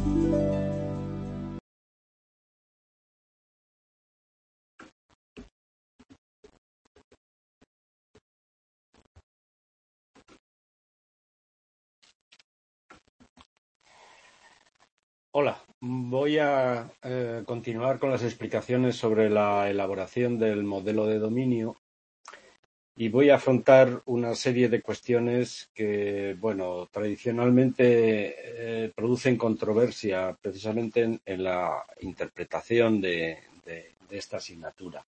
Hola, voy a continuar con las explicaciones sobre la elaboración del modelo de dominio y voy a afrontar una serie de cuestiones que, bueno, tradicionalmente producen controversia precisamente en la interpretación de esta asignatura.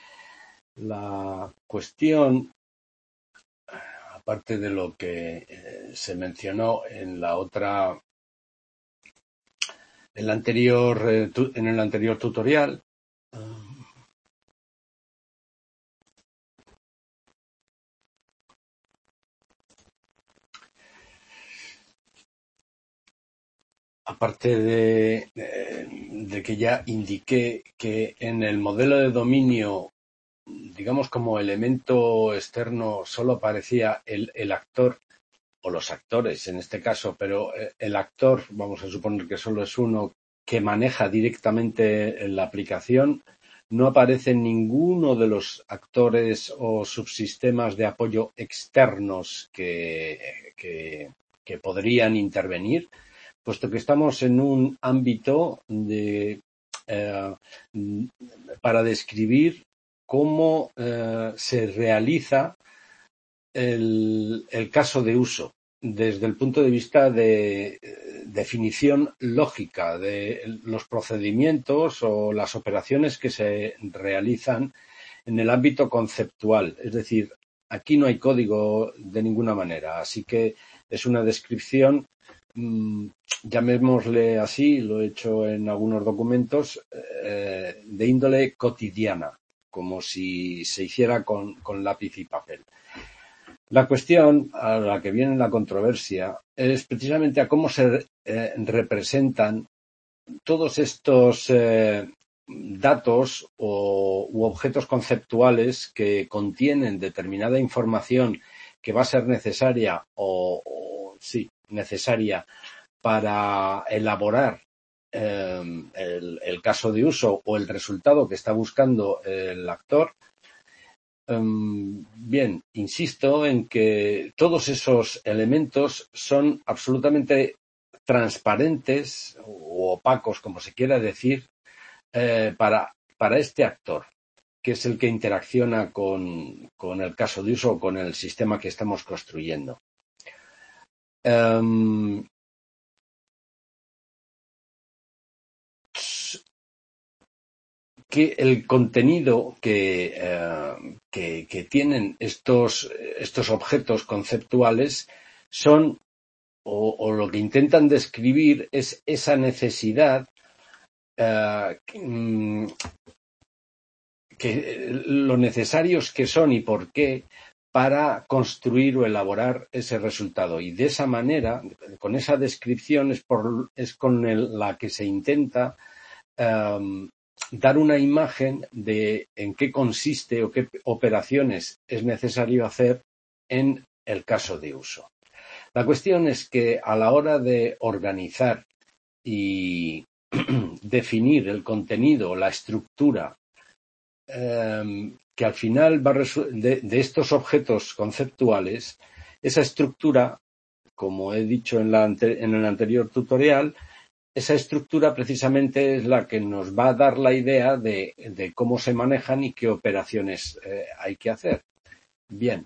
La cuestión, aparte de lo que se mencionó en el anterior tutorial, aparte de que ya indiqué que en el modelo de dominio, digamos como elemento externo, solo aparecía el actor o los actores en este caso, pero el actor, vamos a suponer que solo es uno que maneja directamente la aplicación, no aparece ninguno de los actores o subsistemas de apoyo externos que podrían intervenir, puesto que estamos en un ámbito eh, para describir cómo se realiza el caso de uso desde el punto de vista de definición lógica de los procedimientos o las operaciones que se realizan en el ámbito conceptual. Es decir, aquí no hay código de ninguna manera, así que es una descripción, llamémosle así, lo he hecho en algunos documentos, de índole cotidiana, como si se hiciera con lápiz y papel. La cuestión a la que viene la controversia es precisamente a cómo se representan todos estos datos u objetos conceptuales que contienen determinada información que va a ser necesaria necesaria para elaborar el caso de uso o el resultado que está buscando el actor. Bien, insisto en que todos esos elementos son absolutamente transparentes o opacos, como se quiera decir, para este actor, que es el que interacciona con el caso de uso o con el sistema que estamos construyendo. Que el contenido que tienen estos objetos conceptuales son, o lo que intentan describir es esa necesidad lo necesarios que son y por qué para construir o elaborar ese resultado. Y de esa manera, con esa descripción, es con la que se intenta dar una imagen de en qué consiste o qué operaciones es necesario hacer en el caso de uso. La cuestión es que a la hora de organizar y definir el contenido, la estructura, que al final de estos objetos conceptuales, esa estructura, como he dicho en el anterior tutorial, esa estructura precisamente es la que nos va a dar la idea de cómo se manejan y qué operaciones hay que hacer. Bien,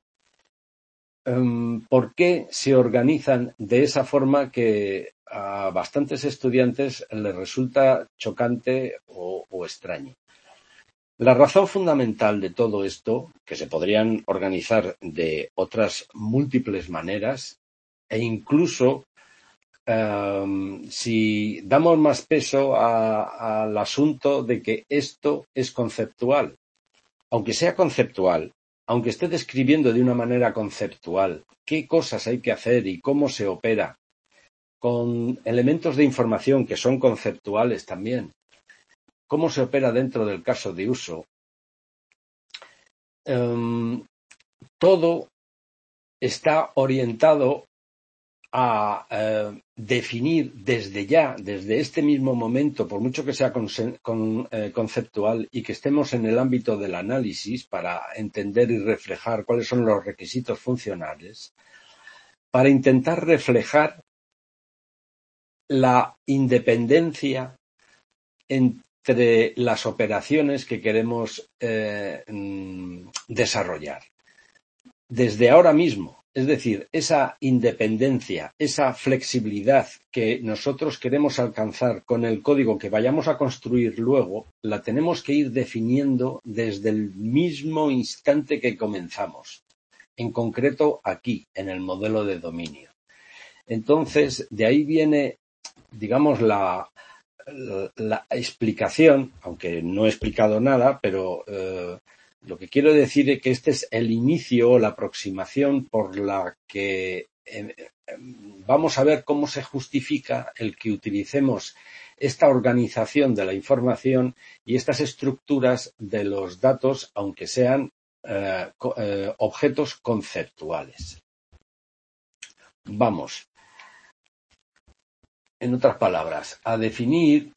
¿por qué se organizan de esa forma que a bastantes estudiantes les resulta chocante o extraño? La razón fundamental de todo esto, que se podrían organizar de otras múltiples maneras, e incluso si damos más peso al asunto de que esto es conceptual, aunque sea conceptual, aunque esté describiendo de una manera conceptual qué cosas hay que hacer y cómo se opera, con elementos de información que son conceptuales también, cómo se opera dentro del caso de uso, todo está orientado a definir desde ya, desde este mismo momento, por mucho que sea conceptual y que estemos en el ámbito del análisis para entender y reflejar cuáles son los requisitos funcionales, para intentar reflejar la independencia entre las operaciones que queremos desarrollar. Desde ahora mismo, es decir, esa independencia, esa flexibilidad que nosotros queremos alcanzar con el código que vayamos a construir luego, la tenemos que ir definiendo desde el mismo instante que comenzamos, en concreto aquí, en el modelo de dominio. Entonces, de ahí viene, digamos, la explicación, aunque no he explicado nada, pero lo que quiero decir es que este es el inicio o la aproximación por la que vamos a ver cómo se justifica el que utilicemos esta organización de la información y estas estructuras de los datos, aunque sean objetos conceptuales. Vamos, en otras palabras, a definir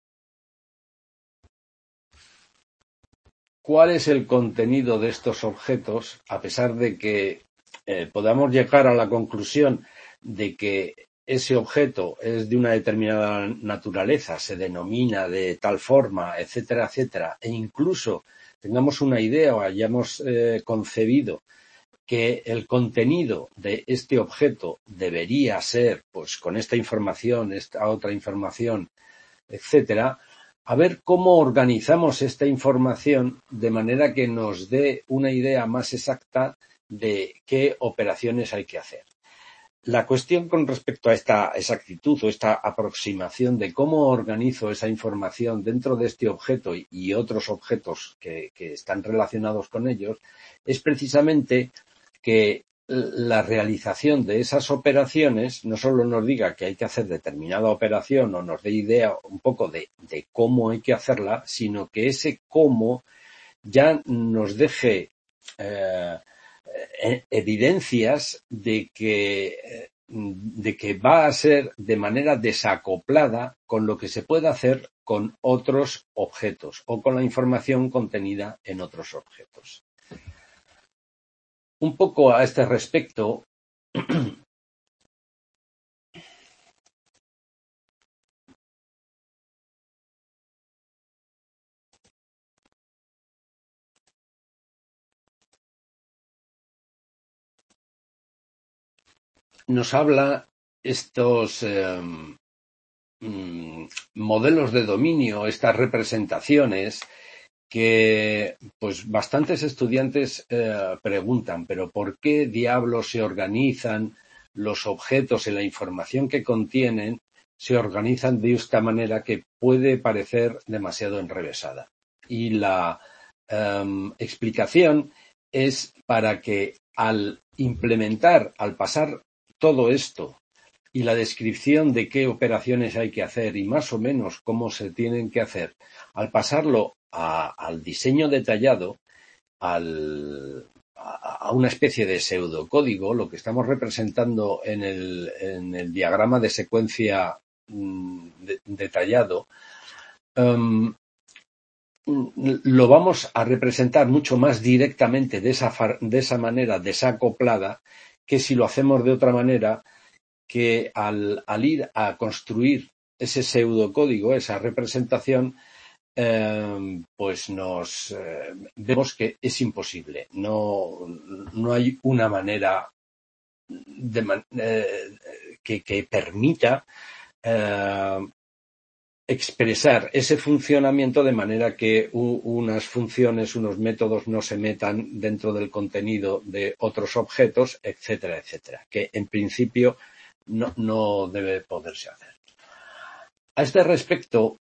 cuál es el contenido de estos objetos, a pesar de que podamos llegar a la conclusión de que ese objeto es de una determinada naturaleza, se denomina de tal forma, etcétera, etcétera, e incluso tengamos una idea o hayamos concebido que el contenido de este objeto debería ser, pues, con esta información, esta otra información, etcétera, a ver cómo organizamos esta información de manera que nos dé una idea más exacta de qué operaciones hay que hacer. La cuestión con respecto a esta exactitud o esta aproximación de cómo organizo esa información dentro de este objeto y otros objetos que están relacionados con ellos es precisamente que la realización de esas operaciones no solo nos diga que hay que hacer determinada operación o nos dé idea un poco de cómo hay que hacerla, sino que ese cómo ya nos deje evidencias de que va a ser de manera desacoplada con lo que se puede hacer con otros objetos o con la información contenida en otros objetos. Un poco a este respecto, nos habla estos modelos de dominio, estas representaciones que pues bastantes estudiantes preguntan, pero ¿por qué diablos se organizan los objetos y la información que contienen? Se organizan de esta manera que puede parecer demasiado enrevesada. Y la explicación es para que al implementar, al pasar todo esto y la descripción de qué operaciones hay que hacer y más o menos cómo se tienen que hacer, al pasarlo al diseño detallado, a una especie de pseudocódigo, lo que estamos representando en el diagrama de secuencia detallado, lo vamos a representar mucho más directamente de esa manera desacoplada que si lo hacemos de otra manera, que al ir a construir ese pseudocódigo, esa representación, pues nos vemos que es imposible. No hay una manera que permita expresar ese funcionamiento de manera que unas funciones, unos métodos no se metan dentro del contenido de otros objetos, etcétera, etcétera, que en principio no debe poderse hacer. A este respecto,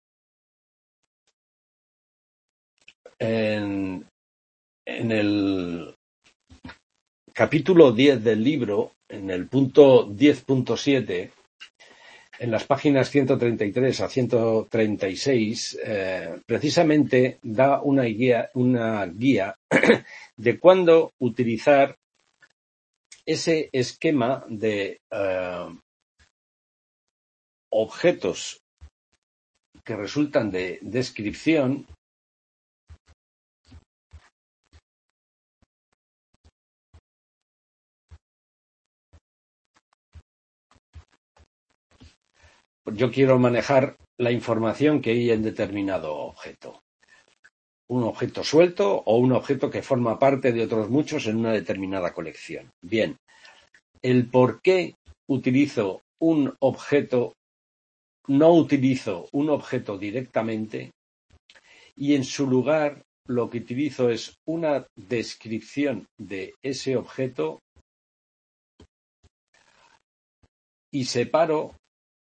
en el capítulo 10 del libro, en el punto 10.7, en las páginas 133 a 136, precisamente da una guía de cuándo utilizar ese esquema de objetos que resultan de descripción yo quiero manejar la información que hay en determinado objeto. Un objeto suelto o un objeto que forma parte de otros muchos en una determinada colección. Bien, el por qué utilizo un objeto, no utilizo un objeto directamente y en su lugar lo que utilizo es una descripción de ese objeto y separo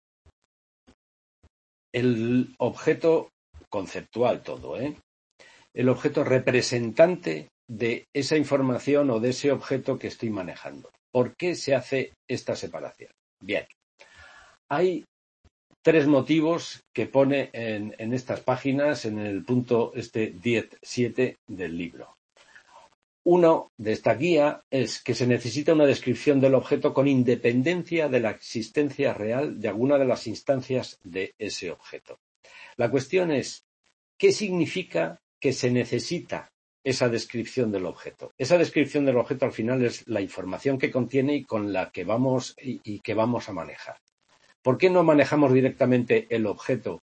el objeto conceptual todo, el objeto representante de esa información o de ese objeto que estoy manejando. ¿Por qué se hace esta separación? Bien, hay 3 motivos que pone en estas páginas, en el punto 10.7 del libro. Uno de esta guía es que se necesita una descripción del objeto con independencia de la existencia real de alguna de las instancias de ese objeto. La cuestión es, ¿qué significa que se necesita esa descripción del objeto? Esa descripción del objeto al final es la información que contiene y con la que vamos que vamos a manejar. ¿Por qué no manejamos directamente el objeto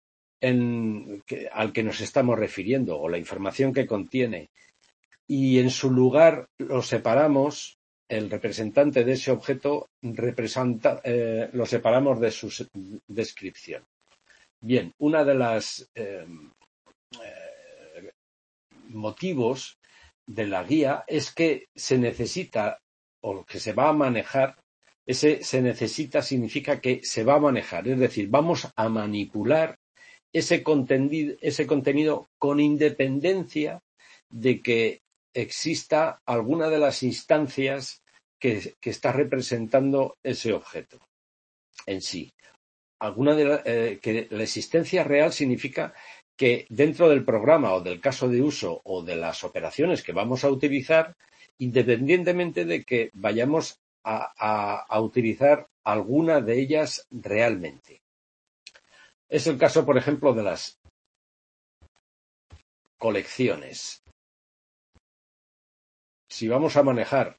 al que nos estamos refiriendo o la información que contiene y en su lugar lo separamos, el representante de ese objeto lo separamos de su descripción? Bien, una de las motivos de la guía es que se necesita o que se va a manejar, se necesita significa que se va a manejar, es decir, vamos a manipular ese contenido con independencia de que exista alguna de las instancias que está representando ese objeto en sí. Que la existencia real significa que dentro del programa o del caso de uso o de las operaciones que vamos a utilizar, independientemente de que vayamos a utilizar alguna de ellas realmente. Es el caso, por ejemplo, de las colecciones. Si vamos a manejar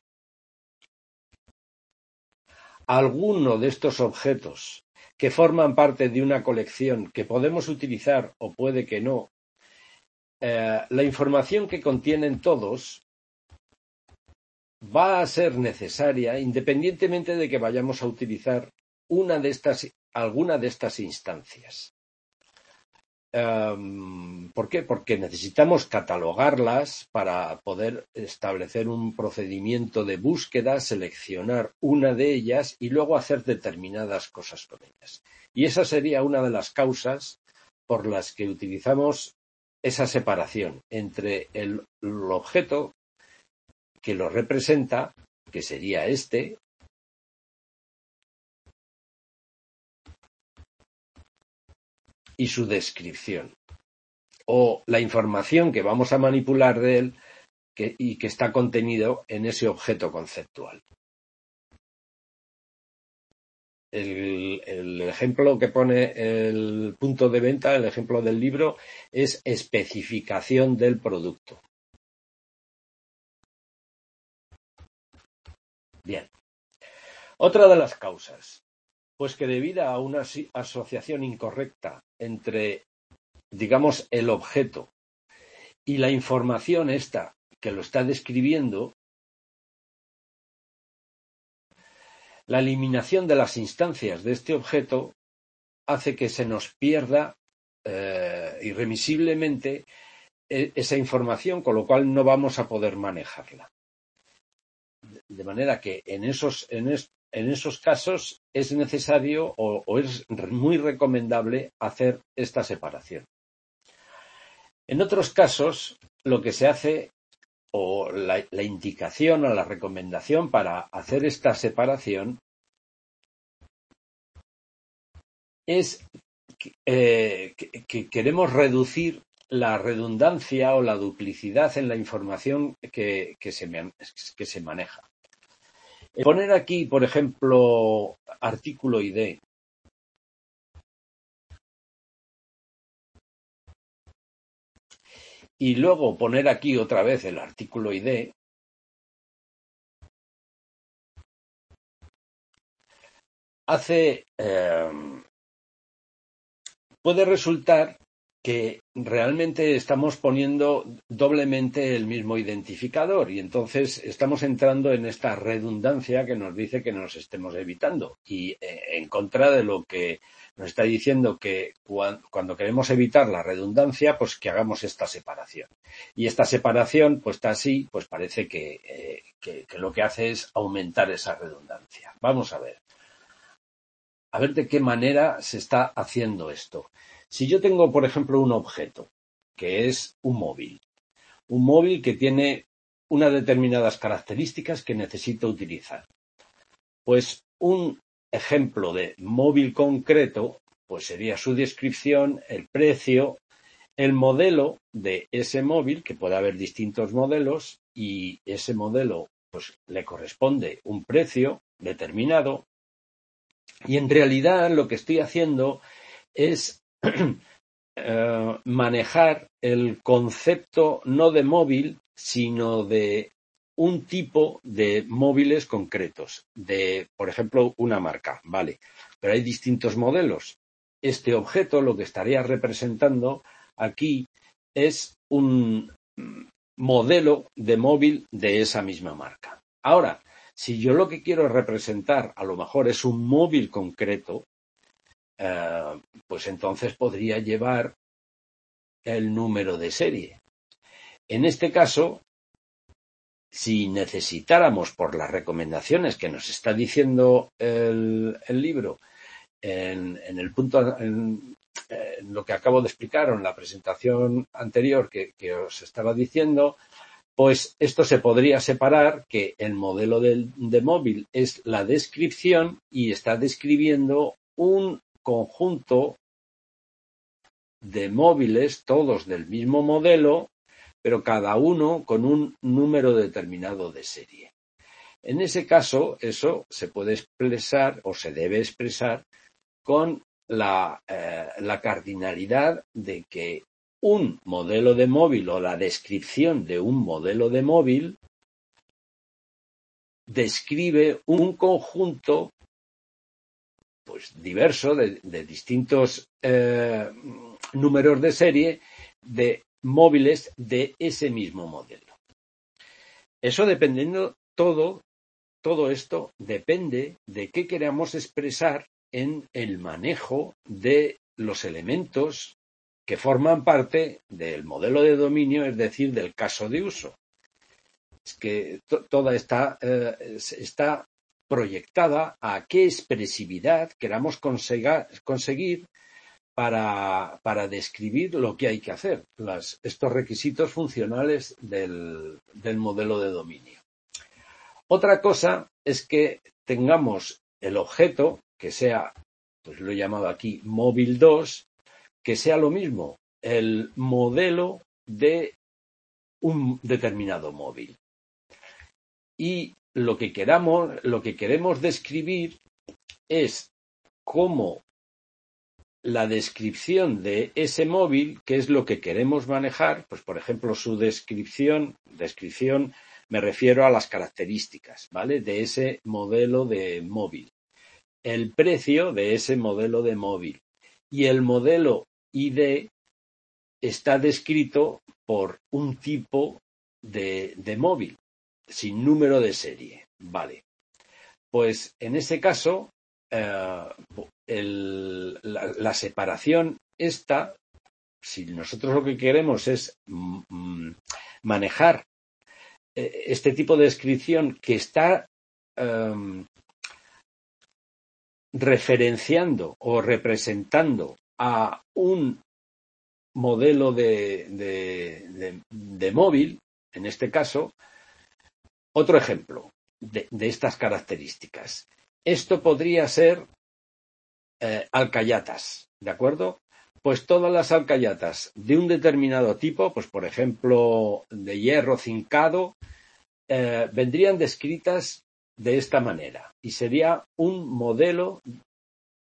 alguno de estos objetos que forman parte de una colección que podemos utilizar o puede que no, la información que contienen todos va a ser necesaria independientemente de que vayamos a utilizar alguna de estas instancias. ¿Por qué? Porque necesitamos catalogarlas para poder establecer un procedimiento de búsqueda, seleccionar una de ellas y luego hacer determinadas cosas con ellas. Y esa sería una de las causas por las que utilizamos esa separación entre el objeto que lo representa, que sería este, y su descripción, o la información que vamos a manipular de él y que está contenido en ese objeto conceptual. El ejemplo que pone el punto de venta, el ejemplo del libro, es especificación del producto. Bien. Otra de las causas, pues que debido a una asociación incorrecta entre, digamos, el objeto y la información esta que lo está describiendo, la eliminación de las instancias de este objeto hace que se nos pierda irremisiblemente esa información, con lo cual no vamos a poder manejarla. De manera que en esos casos es necesario o es muy recomendable hacer esta separación. En otros casos, lo que se hace, o la indicación o la recomendación para hacer esta separación, es que queremos reducir la redundancia o la duplicidad en la información que se maneja. Poner aquí, por ejemplo, artículo ID y luego poner aquí otra vez el artículo ID, puede resultar que realmente estamos poniendo doblemente el mismo identificador y entonces estamos entrando en esta redundancia que nos dice que nos estemos evitando y en contra de lo que nos está diciendo que cuando queremos evitar la redundancia, pues que hagamos esta separación. Y esta separación, pues está así, pues parece que lo que hace es aumentar esa redundancia. Vamos a ver de qué manera se está haciendo esto. Si yo tengo, por ejemplo, un objeto, que es un móvil que tiene unas determinadas características que necesito utilizar, pues un ejemplo de móvil concreto, pues sería su descripción, el precio, el modelo de ese móvil, que puede haber distintos modelos, y ese modelo pues le corresponde un precio determinado, y en realidad lo que estoy haciendo es manejar el concepto no de móvil, sino de un tipo de móviles concretos, de, por ejemplo, una marca, vale, pero hay distintos modelos. Este objeto lo que estaría representando aquí es un modelo de móvil de esa misma marca. Ahora, si yo lo que quiero representar a lo mejor es un móvil concreto, pues entonces podría llevar el número de serie. En este caso, si necesitáramos, por las recomendaciones que nos está diciendo el libro, en el punto, en lo que acabo de explicar o en la presentación anterior que os estaba diciendo, pues esto se podría separar, que el modelo de móvil es la descripción y está describiendo un conjunto de móviles, todos del mismo modelo, pero cada uno con un número determinado de serie. En ese caso, eso se puede expresar o se debe expresar con la cardinalidad de que un modelo de móvil o la descripción de un modelo de móvil describe un conjunto pues diverso de distintos números de serie de móviles de ese mismo modelo. Eso dependiendo todo esto depende de qué queramos expresar en el manejo de los elementos que forman parte del modelo de dominio, es decir, del caso de uso. Es que toda está proyectada a qué expresividad queramos conseguir para describir lo que hay que hacer, estos requisitos funcionales del modelo de dominio. Otra cosa es que tengamos el objeto, que sea, pues lo he llamado aquí móvil 2, que sea lo mismo, el modelo de un determinado móvil. Y lo que queremos describir es cómo la descripción de ese móvil, que es lo que queremos manejar, pues por ejemplo su descripción me refiero a las características, ¿vale? De ese modelo de móvil, el precio de ese modelo de móvil y el modelo ID está descrito por un tipo de móvil sin número de serie, ¿vale? Pues en ese caso la separación esta, si nosotros lo que queremos es manejar este tipo de descripción que está referenciando o representando a un modelo de móvil, en este caso, otro ejemplo de estas características. Esto podría ser alcayatas, ¿de acuerdo? Pues todas las alcayatas de un determinado tipo, pues por ejemplo de hierro cincado, vendrían descritas de esta manera y sería un modelo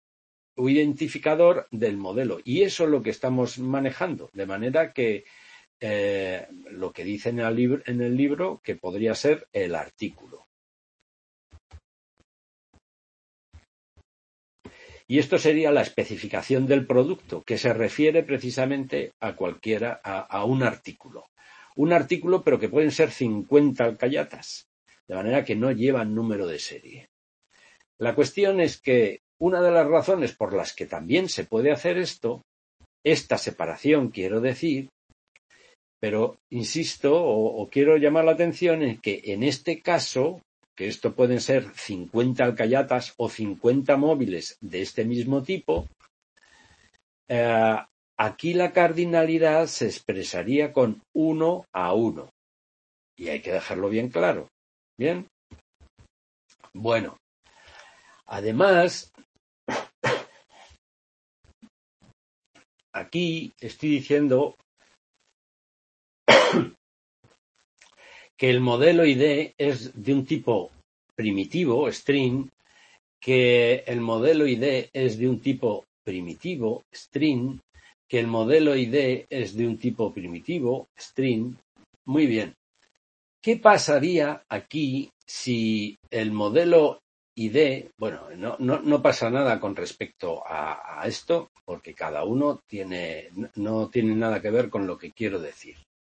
o identificador del modelo. Y eso es lo que estamos manejando, de manera que lo que dice en el libro que podría ser el artículo. Y esto sería la especificación del producto, que se refiere precisamente a cualquiera, a un artículo. Un artículo, pero que pueden ser 50 alcayatas, de manera que no llevan número de serie. La cuestión es que una de las razones por las que también se puede hacer esto, esta separación quiero decir, pero insisto o quiero llamar la atención en que en este caso, que esto pueden ser 50 alcayatas o 50 móviles de este mismo tipo, aquí la cardinalidad se expresaría con 1 a 1. Y hay que dejarlo bien claro. ¿Bien? Bueno, además, aquí estoy diciendo que el modelo ID es de un tipo primitivo, string, que el modelo ID es de un tipo primitivo, string, que el modelo ID es de un tipo primitivo, string. Muy bien. ¿Qué pasaría aquí si el modelo ID, bueno, no pasa nada con respecto a esto, porque cada uno no tiene nada que ver con lo que quiero decir.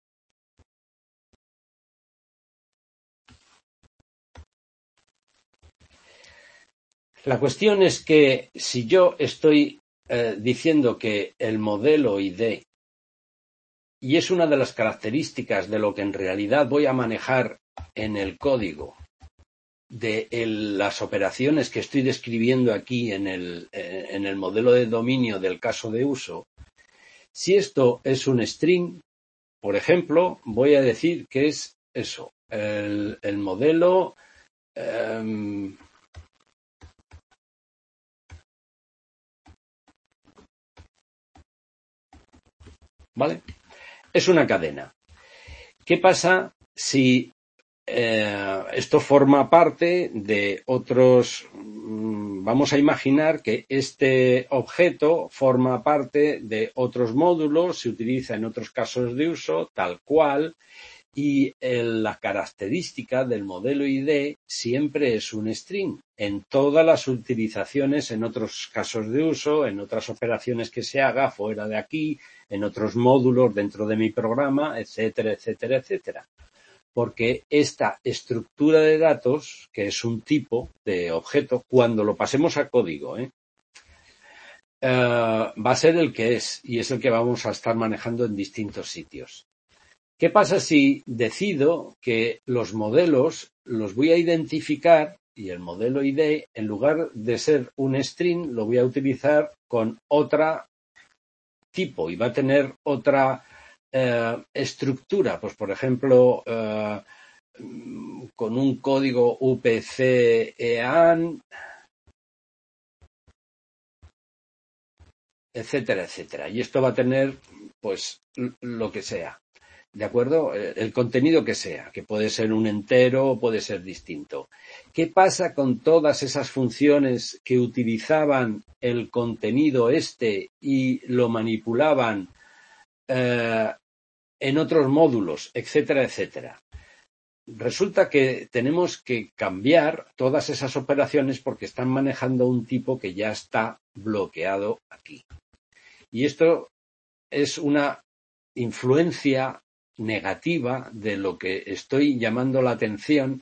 La cuestión es que si yo estoy diciendo que el modelo ID, y es una de las características de lo que en realidad voy a manejar en el código, de las operaciones que estoy describiendo aquí en el modelo de dominio del caso de uso, si esto es un string, por ejemplo, voy a decir que es eso, el modelo ¿vale? Es una cadena. ¿Qué pasa si esto forma parte de otros? Vamos a imaginar que este objeto forma parte de otros módulos, se utiliza en otros casos de uso, tal cual, y la característica del modelo ID siempre es un string en todas las utilizaciones, en otros casos de uso, en otras operaciones que se haga fuera de aquí, en otros módulos dentro de mi programa, etcétera, etcétera, etcétera. Porque esta estructura de datos, que es un tipo de objeto, cuando lo pasemos a código, va a ser el que es, y es el que vamos a estar manejando en distintos sitios. ¿Qué pasa si decido que los modelos los voy a identificar y el modelo ID, en lugar de ser un string, lo voy a utilizar con otro tipo y va a tener otra estructura? Pues, por ejemplo, con un código UPC-EAN, etcétera, etcétera. Y esto va a tener, pues, lo que sea. ¿De acuerdo? El contenido que sea, que puede ser un entero o puede ser distinto. ¿Qué pasa con todas esas funciones que utilizaban el contenido y lo manipulaban en otros módulos, etcétera, etcétera? Resulta que tenemos que cambiar todas esas operaciones porque están manejando un tipo que ya está bloqueado aquí. Y esto es una influencia negativa de lo que estoy llamando la atención,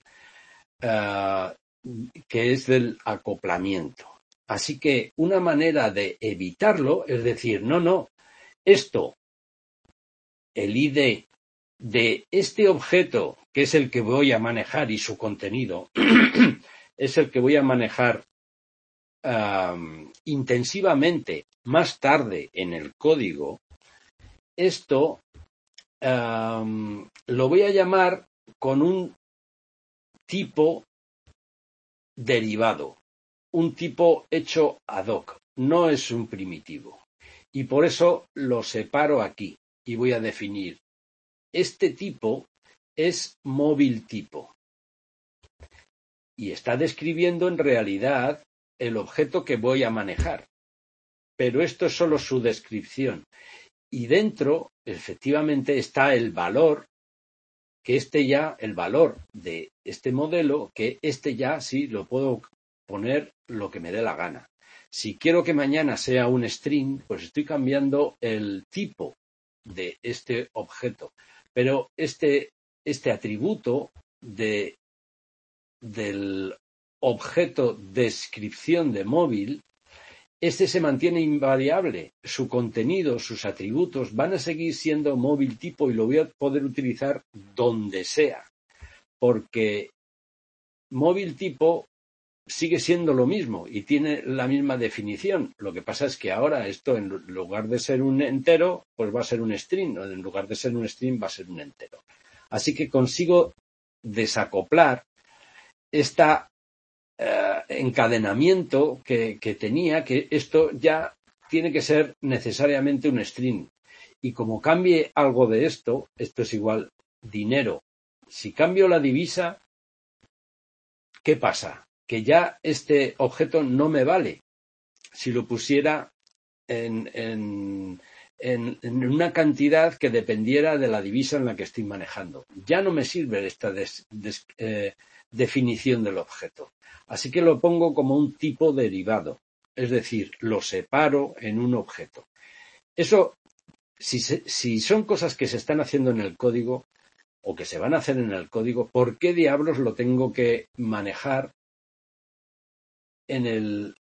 que es del acoplamiento. Así que una manera de evitarlo es decir, no, esto, el ID de este objeto, que es el que voy a manejar y su contenido, es el que voy a manejar intensivamente más tarde en el código, esto lo voy a llamar con un tipo derivado, un tipo hecho ad hoc, no es un primitivo. Y por eso lo separo aquí y voy a definir, este tipo es móvil tipo. Y está describiendo en realidad el objeto que voy a manejar. Pero esto es solo su descripción. y dentro, efectivamente, está el valor, que el valor de este modelo, que ya sí lo puedo poner lo que me dé la gana. Si quiero que mañana sea un string, pues estoy cambiando el tipo de este objeto. Pero este atributo del objeto descripción de móvil, se mantiene invariable. Su contenido, sus atributos van a seguir siendo móvil tipo y lo voy a poder utilizar donde sea. Porque móvil tipo sigue siendo lo mismo y tiene la misma definición. Lo que pasa es que ahora esto, en lugar de ser un entero, pues va a ser un string. En lugar de ser un string, va a ser un entero. Así que consigo desacoplar este encadenamiento que tenía, que esto ya tiene que ser necesariamente un string. Y como cambie algo de esto es igual dinero. Si cambio la divisa, ¿qué pasa? Que ya este objeto no me vale. Si lo pusiera en una cantidad que dependiera de la divisa en la que estoy manejando. Ya no me sirve esta definición del objeto. Así que lo pongo como un tipo derivado. Es decir, lo separo en un objeto. Eso, si son cosas que se están haciendo en el código o que se van a hacer en el código, ¿por qué diablos lo tengo que manejar en el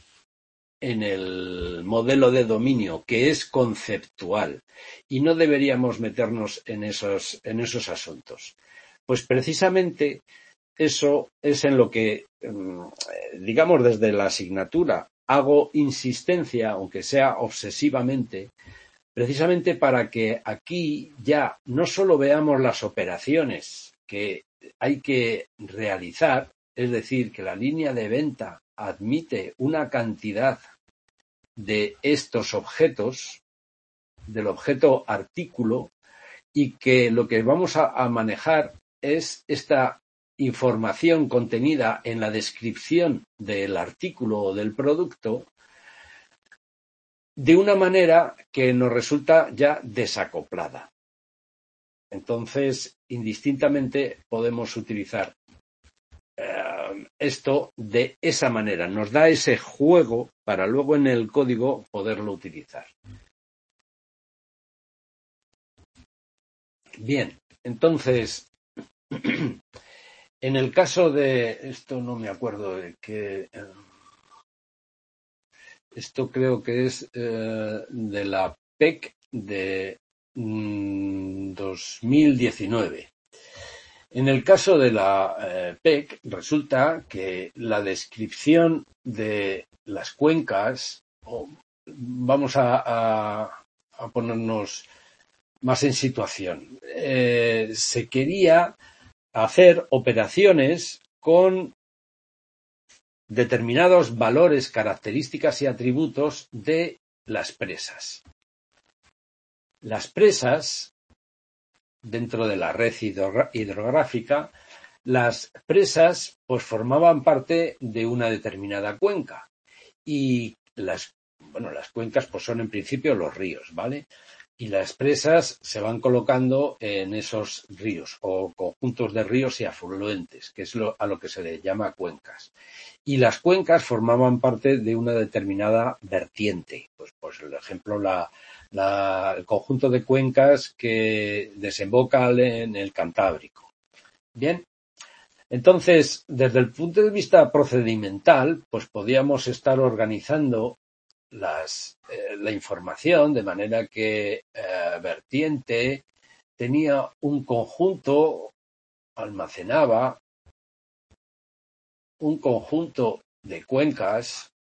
modelo de dominio, que es conceptual, y no deberíamos meternos en esos asuntos? Pues precisamente eso es en lo que, digamos, desde la asignatura hago insistencia, aunque sea obsesivamente, precisamente para que aquí ya no solo veamos las operaciones que hay que realizar, es decir, que la línea de venta admite una cantidad de estos objetos, del objeto artículo, y que lo que vamos a manejar es esta información contenida en la descripción del artículo o del producto de una manera que nos resulta ya desacoplada. Entonces, indistintamente podemos utilizar esto de esa manera. Nos da ese juego para luego en el código poderlo utilizar. Bien, entonces, en el caso de esto no me acuerdo de qué. Esto creo que es de la PEC de 2019. En el caso de la PEC, resulta que la descripción de las cuencas, vamos a ponernos más en situación, se quería hacer operaciones con determinados valores, características y atributos de las presas. Las presas, dentro de la red hidrográfica, las presas pues formaban parte de una determinada cuenca. Y las cuencas pues son en principio los ríos, ¿vale? Y las presas se van colocando en esos ríos o conjuntos de ríos y afluentes, que es a lo que se le llama cuencas. Y las cuencas formaban parte de una determinada vertiente. Pues por ejemplo, el conjunto de cuencas que desemboca en el Cantábrico. Bien. Entonces, desde el punto de vista procedimental, pues podíamos estar organizando la información de manera que vertiente tenía un conjunto, almacenaba un conjunto de cuencas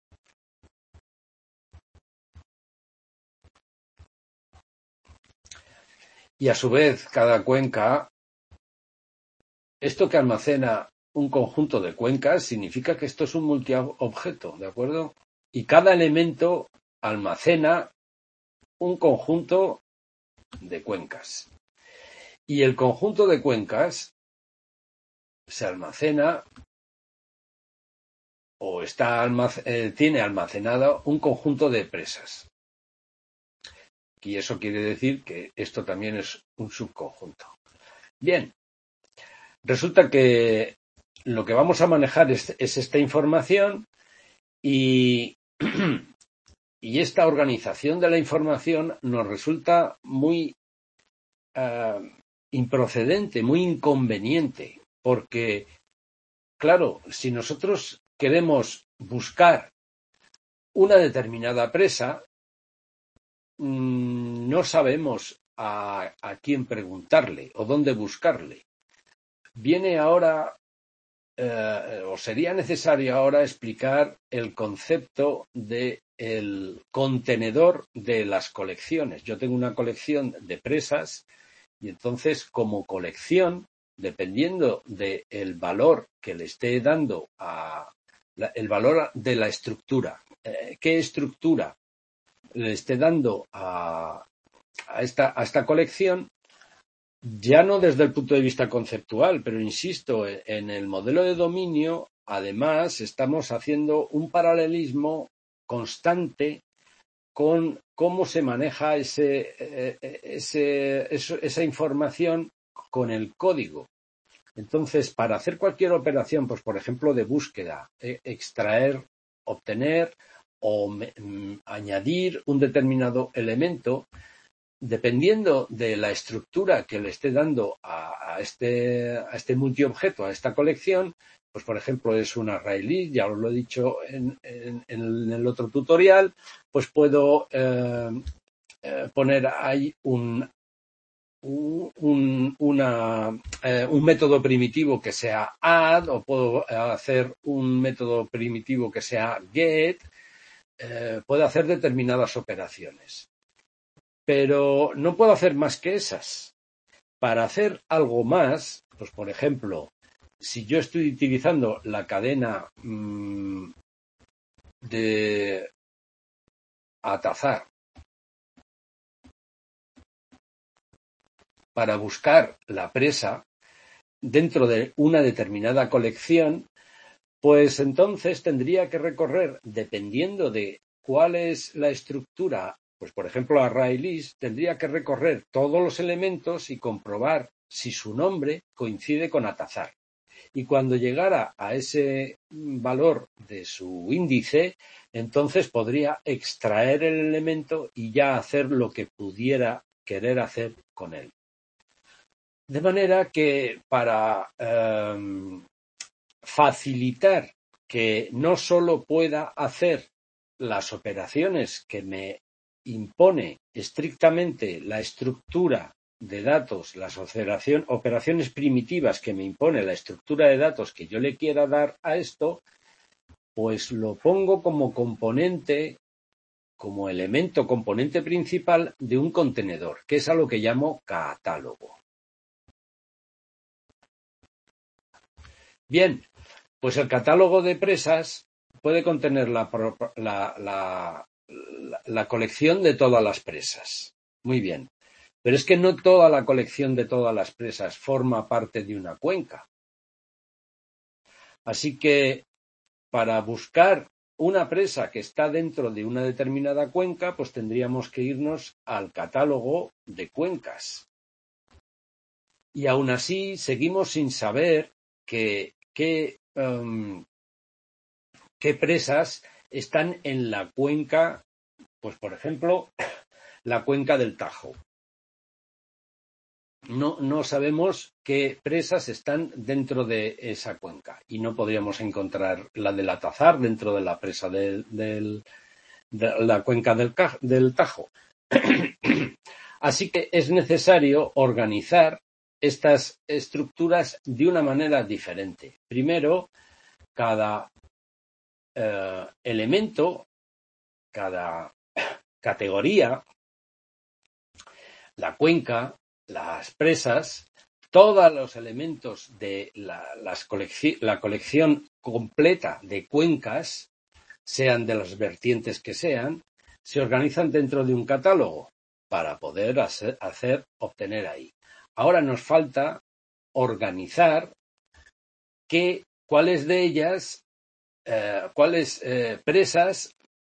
y a su vez cada cuenca, esto que almacena un conjunto de cuencas significa que esto es un multiobjeto, ¿de acuerdo? Y cada elemento almacena un conjunto de cuencas. Y el conjunto de cuencas se almacena o tiene almacenado un conjunto de presas. Y eso quiere decir que esto también es un subconjunto. Bien, resulta que lo que vamos a manejar es esta información y, y esta organización de la información nos resulta muy improcedente, muy inconveniente, porque, claro, si nosotros queremos buscar una determinada presa, no sabemos a quién preguntarle o dónde buscarle. Viene ahora, o sería necesario ahora explicar el concepto del contenedor de las colecciones. Yo tengo una colección de presas y entonces, como colección, dependiendo del valor que le esté dando el valor de la estructura, qué estructura le esté dando a esta colección, ya no desde el punto de vista conceptual, pero insisto, en el modelo de dominio, además, estamos haciendo un paralelismo constante con cómo se maneja esa información con el código. Entonces, para hacer cualquier operación, pues por ejemplo de búsqueda, extraer, obtener o añadir un determinado elemento, dependiendo de la estructura que le esté dando a este multiobjeto, a esta colección, pues por ejemplo es un array list, ya os lo he dicho en el otro tutorial, pues puedo poner ahí un método primitivo que sea add, o puedo hacer un método primitivo que sea get, puedo hacer determinadas operaciones. Pero no puedo hacer más que esas. Para hacer algo más, pues por ejemplo, si yo estoy utilizando la cadena de Atazar para buscar la presa dentro de una determinada colección, pues entonces tendría que recorrer, dependiendo de cuál es la estructura, pues por ejemplo ArrayList, tendría que recorrer todos los elementos y comprobar si su nombre coincide con Atazar. Y cuando llegara a ese valor de su índice, entonces podría extraer el elemento y ya hacer lo que pudiera querer hacer con él. De manera que para facilitar que no solo pueda hacer las operaciones que me impone estrictamente la estructura de datos, las operaciones primitivas que me impone la estructura de datos que yo le quiera dar a esto, pues lo pongo como componente, como elemento componente principal de un contenedor, que es a lo que llamo catálogo. Bien, pues el catálogo de presas puede contener la colección de todas las presas. Muy bien. Pero es que no toda la colección de todas las presas forma parte de una cuenca. Así que para buscar una presa que está dentro de una determinada cuenca, pues tendríamos que irnos al catálogo de cuencas. Y aún así seguimos sin saber qué presas están en la cuenca, pues por ejemplo, la cuenca del Tajo. No sabemos qué presas están dentro de esa cuenca y no podríamos encontrar la del Atazar dentro de la presa de la cuenca del Tajo. Así que es necesario organizar estas estructuras de una manera diferente. Primero, cada elemento, cada categoría, la cuenca, las presas, todos los elementos de la colección completa de cuencas, sean de las vertientes que sean, se organizan dentro de un catálogo para poder obtener ahí. Ahora nos falta organizar cuáles de ellas, cuáles presas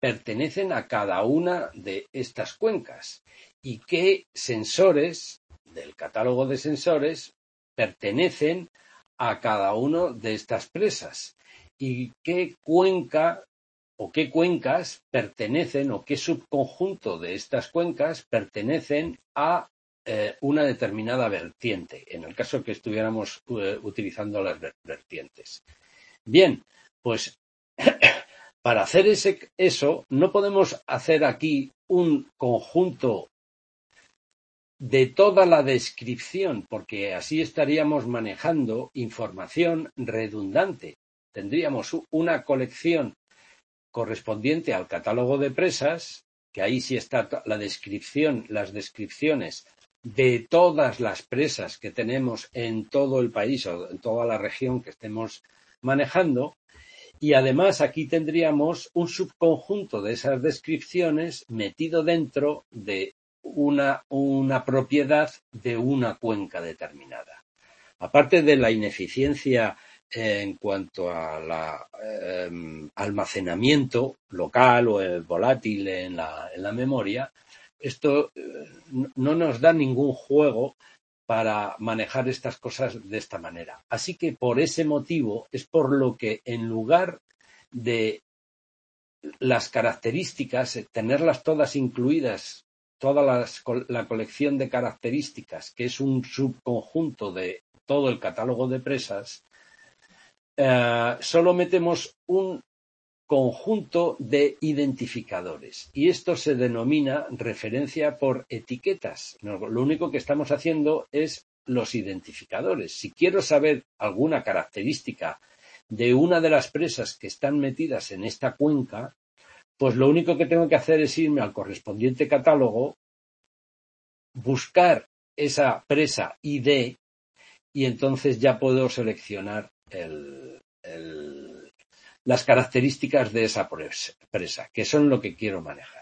pertenecen a cada una de estas cuencas y qué sensores del catálogo de sensores pertenecen a cada una de estas presas y qué cuenca o qué cuencas pertenecen o qué subconjunto de estas cuencas pertenecen a una determinada vertiente, en el caso que estuviéramos utilizando las vertientes. Bien, pues para hacer eso no podemos hacer aquí un conjunto de toda la descripción, porque así estaríamos manejando información redundante. Tendríamos una colección correspondiente al catálogo de presas, que ahí sí está la descripción, las descripciones de todas las presas que tenemos en todo el país o en toda la región que estemos manejando, y además aquí tendríamos un subconjunto de esas descripciones metido dentro de una propiedad de una cuenca determinada. Aparte de la ineficiencia en cuanto al almacenamiento local o volátil en la memoria, esto no nos da ningún juego para manejar estas cosas de esta manera. Así que por ese motivo es por lo que en lugar de las características, tenerlas todas incluidas, toda la colección de características, que es un subconjunto de todo el catálogo de presas, solo metemos un conjunto de identificadores y esto se denomina referencia por etiquetas. Lo único que estamos haciendo es los identificadores. Si quiero saber alguna característica de una de las presas que están metidas en esta cuenca, pues lo único que tengo que hacer es irme al correspondiente catálogo, buscar esa presa ID y entonces ya puedo seleccionar las características de esa presa, que son lo que quiero manejar.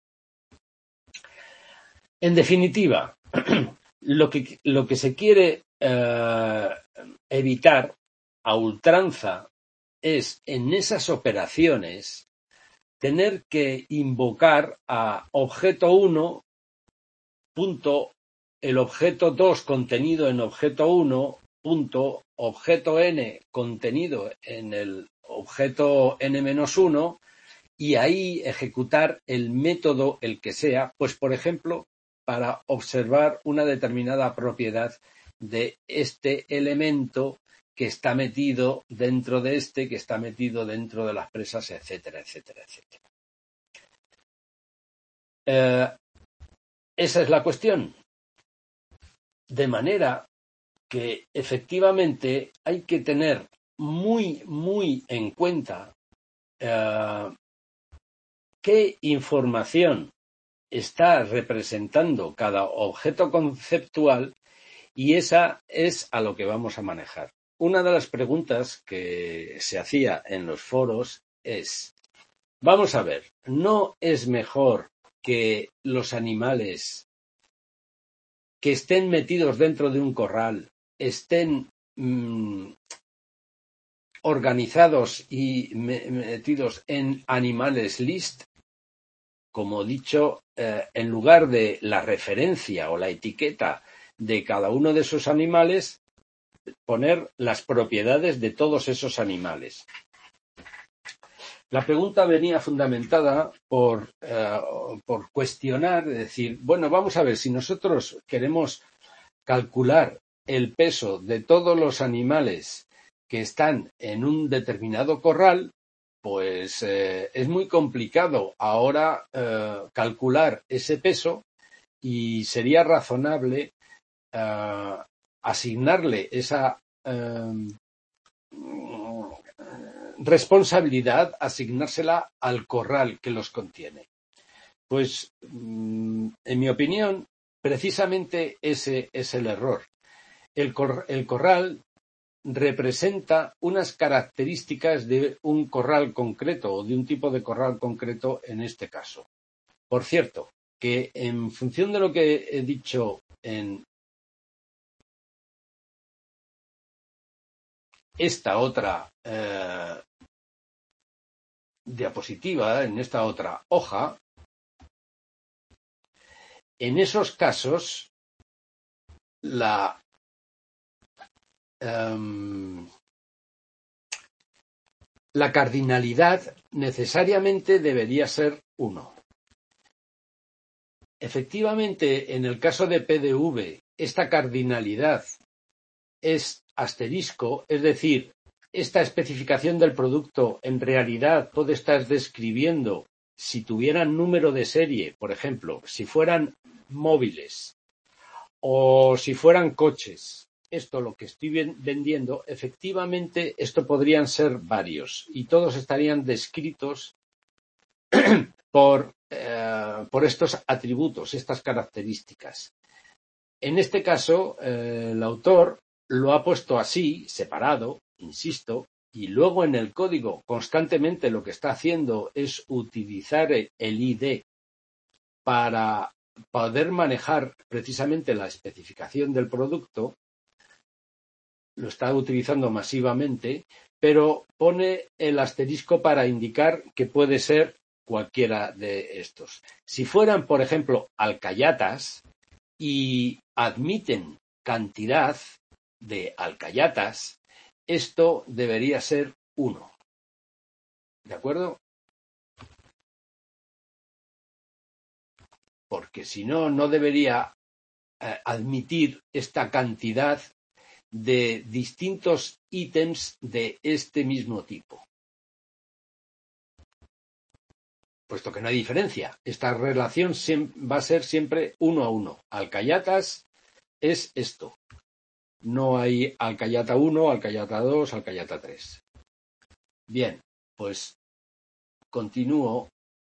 En definitiva, lo que se quiere evitar a ultranza es en esas operaciones tener que invocar a objeto 1, punto, el objeto 2 contenido en objeto 1, punto, objeto n contenido en el objeto n-1 y ahí ejecutar el método, el que sea, pues por ejemplo, para observar una determinada propiedad de este elemento que está metido dentro de que está metido dentro de las presas, etcétera, etcétera, etcétera. Esa es la cuestión. De manera que efectivamente hay que tener muy, muy en cuenta qué información está representando cada objeto conceptual y esa es a lo que vamos a manejar. Una de las preguntas que se hacía en los foros es, vamos a ver, ¿no es mejor que los animales que estén metidos dentro de un corral estén organizados y metidos en animales list? Como dicho, en lugar de la referencia o la etiqueta de cada uno de esos animales, poner las propiedades de todos esos animales. La pregunta venía fundamentada por cuestionar, decir, bueno, vamos a ver, si nosotros queremos calcular el peso de todos los animales que están en un determinado corral, pues es muy complicado ahora calcular ese peso y sería razonable asignarle esa responsabilidad, asignársela al corral que los contiene. Pues, en mi opinión, precisamente ese es el error. El corral representa unas características de un corral concreto o de un tipo de corral concreto en este caso. Por cierto, que en función de lo que he dicho en esta otra diapositiva, en esta otra hoja, en esos casos la cardinalidad necesariamente debería ser 1. Efectivamente, en el caso de PDV, esta cardinalidad es asterisco, es decir, esta especificación del producto en realidad puede estar describiendo si tuvieran número de serie, por ejemplo, si fueran móviles o si fueran coches. Esto lo que estoy vendiendo, efectivamente, esto podrían ser varios y todos estarían descritos por estos atributos, estas características. En este caso, el autor lo ha puesto así, separado, insisto, y luego en el código constantemente lo que está haciendo es utilizar el ID para poder manejar precisamente la especificación del producto. Lo está utilizando masivamente, pero pone el asterisco para indicar que puede ser cualquiera de estos. Si fueran, por ejemplo, alcayatas y admiten cantidad de alcayatas, esto debería ser 1. ¿De acuerdo? Porque si no, no debería admitir esta cantidad de distintos ítems de este mismo tipo. Puesto que no hay diferencia. Esta relación va a ser siempre 1 a 1. Alcayatas es esto. No hay alcayata 1, alcayata 2, alcayata 3. Bien, pues continúo.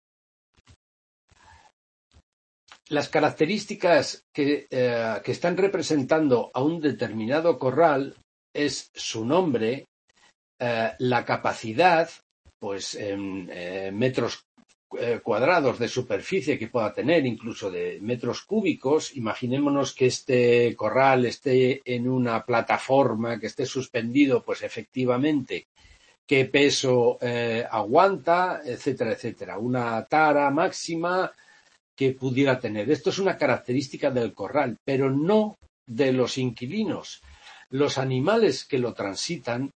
Las características que están representando a un determinado corral es su nombre, la capacidad, pues en metros cuadrados de superficie que pueda tener, incluso de metros cúbicos. Imaginémonos que este corral esté en una plataforma, que esté suspendido, pues efectivamente, qué peso aguanta, etcétera, etcétera. Una tara máxima que pudiera tener. Esto es una característica del corral, pero no de los inquilinos. Los animales que lo transitan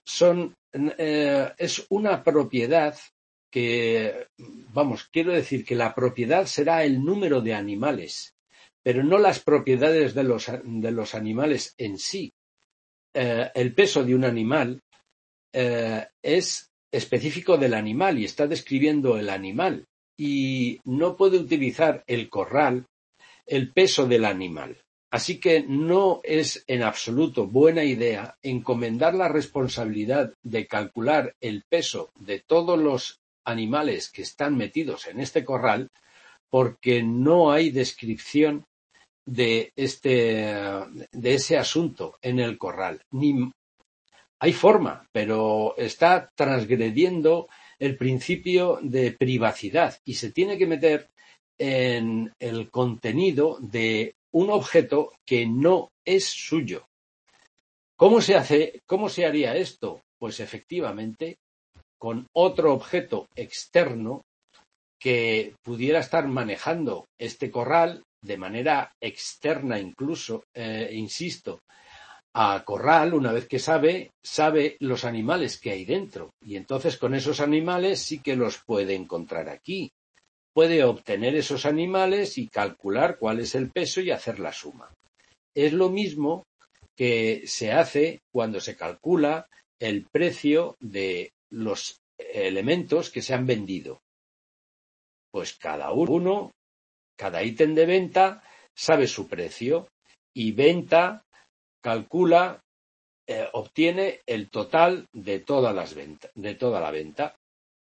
es una propiedad que, quiero decir que la propiedad será el número de animales, pero no las propiedades de los animales en sí. El peso de un animal es específico del animal y está describiendo el animal, y no puede utilizar el corral el peso del animal. Así que no es en absoluto buena idea encomendar la responsabilidad de calcular el peso de todos los animales que están metidos en este corral, porque no hay descripción de ese asunto en el corral. Ni hay forma, pero está transgrediendo el principio de privacidad y se tiene que meter en el contenido de un objeto que no es suyo. ¿Cómo se haría esto? Pues efectivamente con otro objeto externo que pudiera estar manejando este corral de manera externa incluso, insisto, a corral, una vez que sabe los animales que hay dentro, y entonces con esos animales sí que los puede encontrar aquí. Puede obtener esos animales y calcular cuál es el peso y hacer la suma. Es lo mismo que se hace cuando se calcula el precio de los elementos que se han vendido. Pues cada ítem de venta sabe su precio y venta calcula, obtiene el total de toda la venta,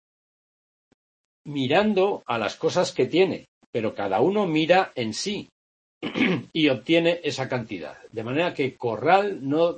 mirando a las cosas que tiene, pero cada uno mira en sí y obtiene esa cantidad. De manera que a Corral no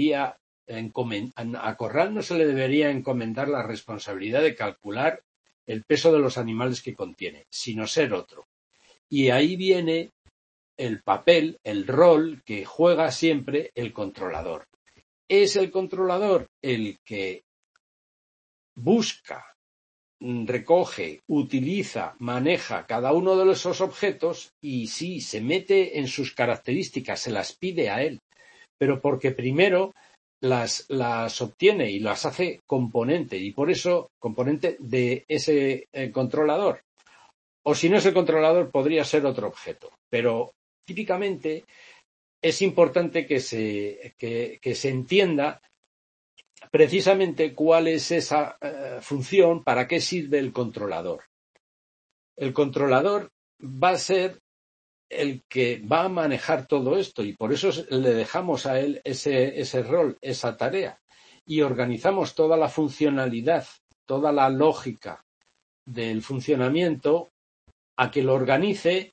se le debería encomendar la responsabilidad de calcular el peso de los animales que contiene, sino ser otro. Y ahí viene el papel, el rol que juega siempre el controlador. Es el controlador el que busca recoge, utiliza, maneja cada uno de esos objetos y sí, se mete en sus características, se las pide a él, pero porque primero las obtiene y las hace componente, y por eso componente de ese controlador. O si no es el controlador, podría ser otro objeto. Pero típicamente es importante que se entienda precisamente cuál es esa función, para qué sirve el controlador. El controlador va a ser el que va a manejar todo esto y por eso le dejamos a él ese rol, esa tarea, y organizamos toda la funcionalidad, toda la lógica del funcionamiento a que lo organice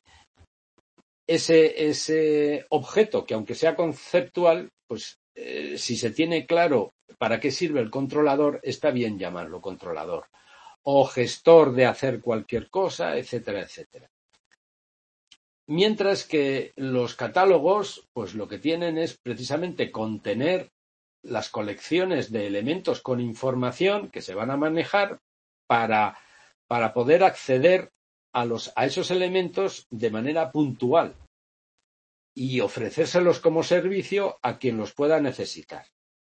ese objeto, que aunque sea conceptual, pues si se tiene claro para qué sirve el controlador, está bien llamarlo controlador, o gestor de hacer cualquier cosa, etcétera, etcétera. Mientras que los catálogos, pues lo que tienen es precisamente contener las colecciones de elementos con información que se van a manejar para poder acceder a esos elementos de manera puntual y ofrecérselos como servicio a quien los pueda necesitar.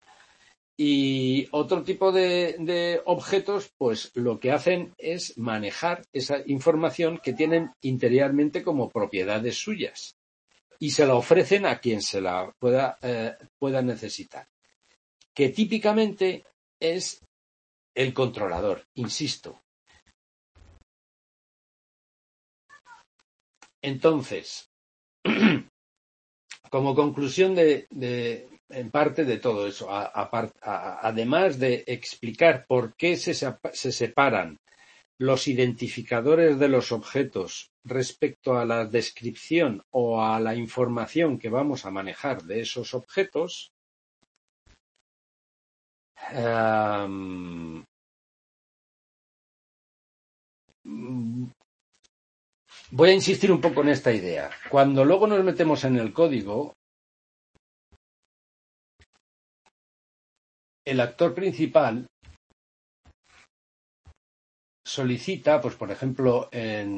Y otro tipo de objetos, pues lo que hacen es manejar esa información que tienen interiormente como propiedades suyas y se la ofrecen a quien se la pueda necesitar, que típicamente es el controlador, insisto. Entonces, como conclusión en parte de todo eso, además de explicar por qué se separan los identificadores de los objetos respecto a la descripción o a la información que vamos a manejar de esos objetos, voy a insistir un poco en esta idea. Cuando luego nos metemos en el código, el actor principal solicita, pues por ejemplo,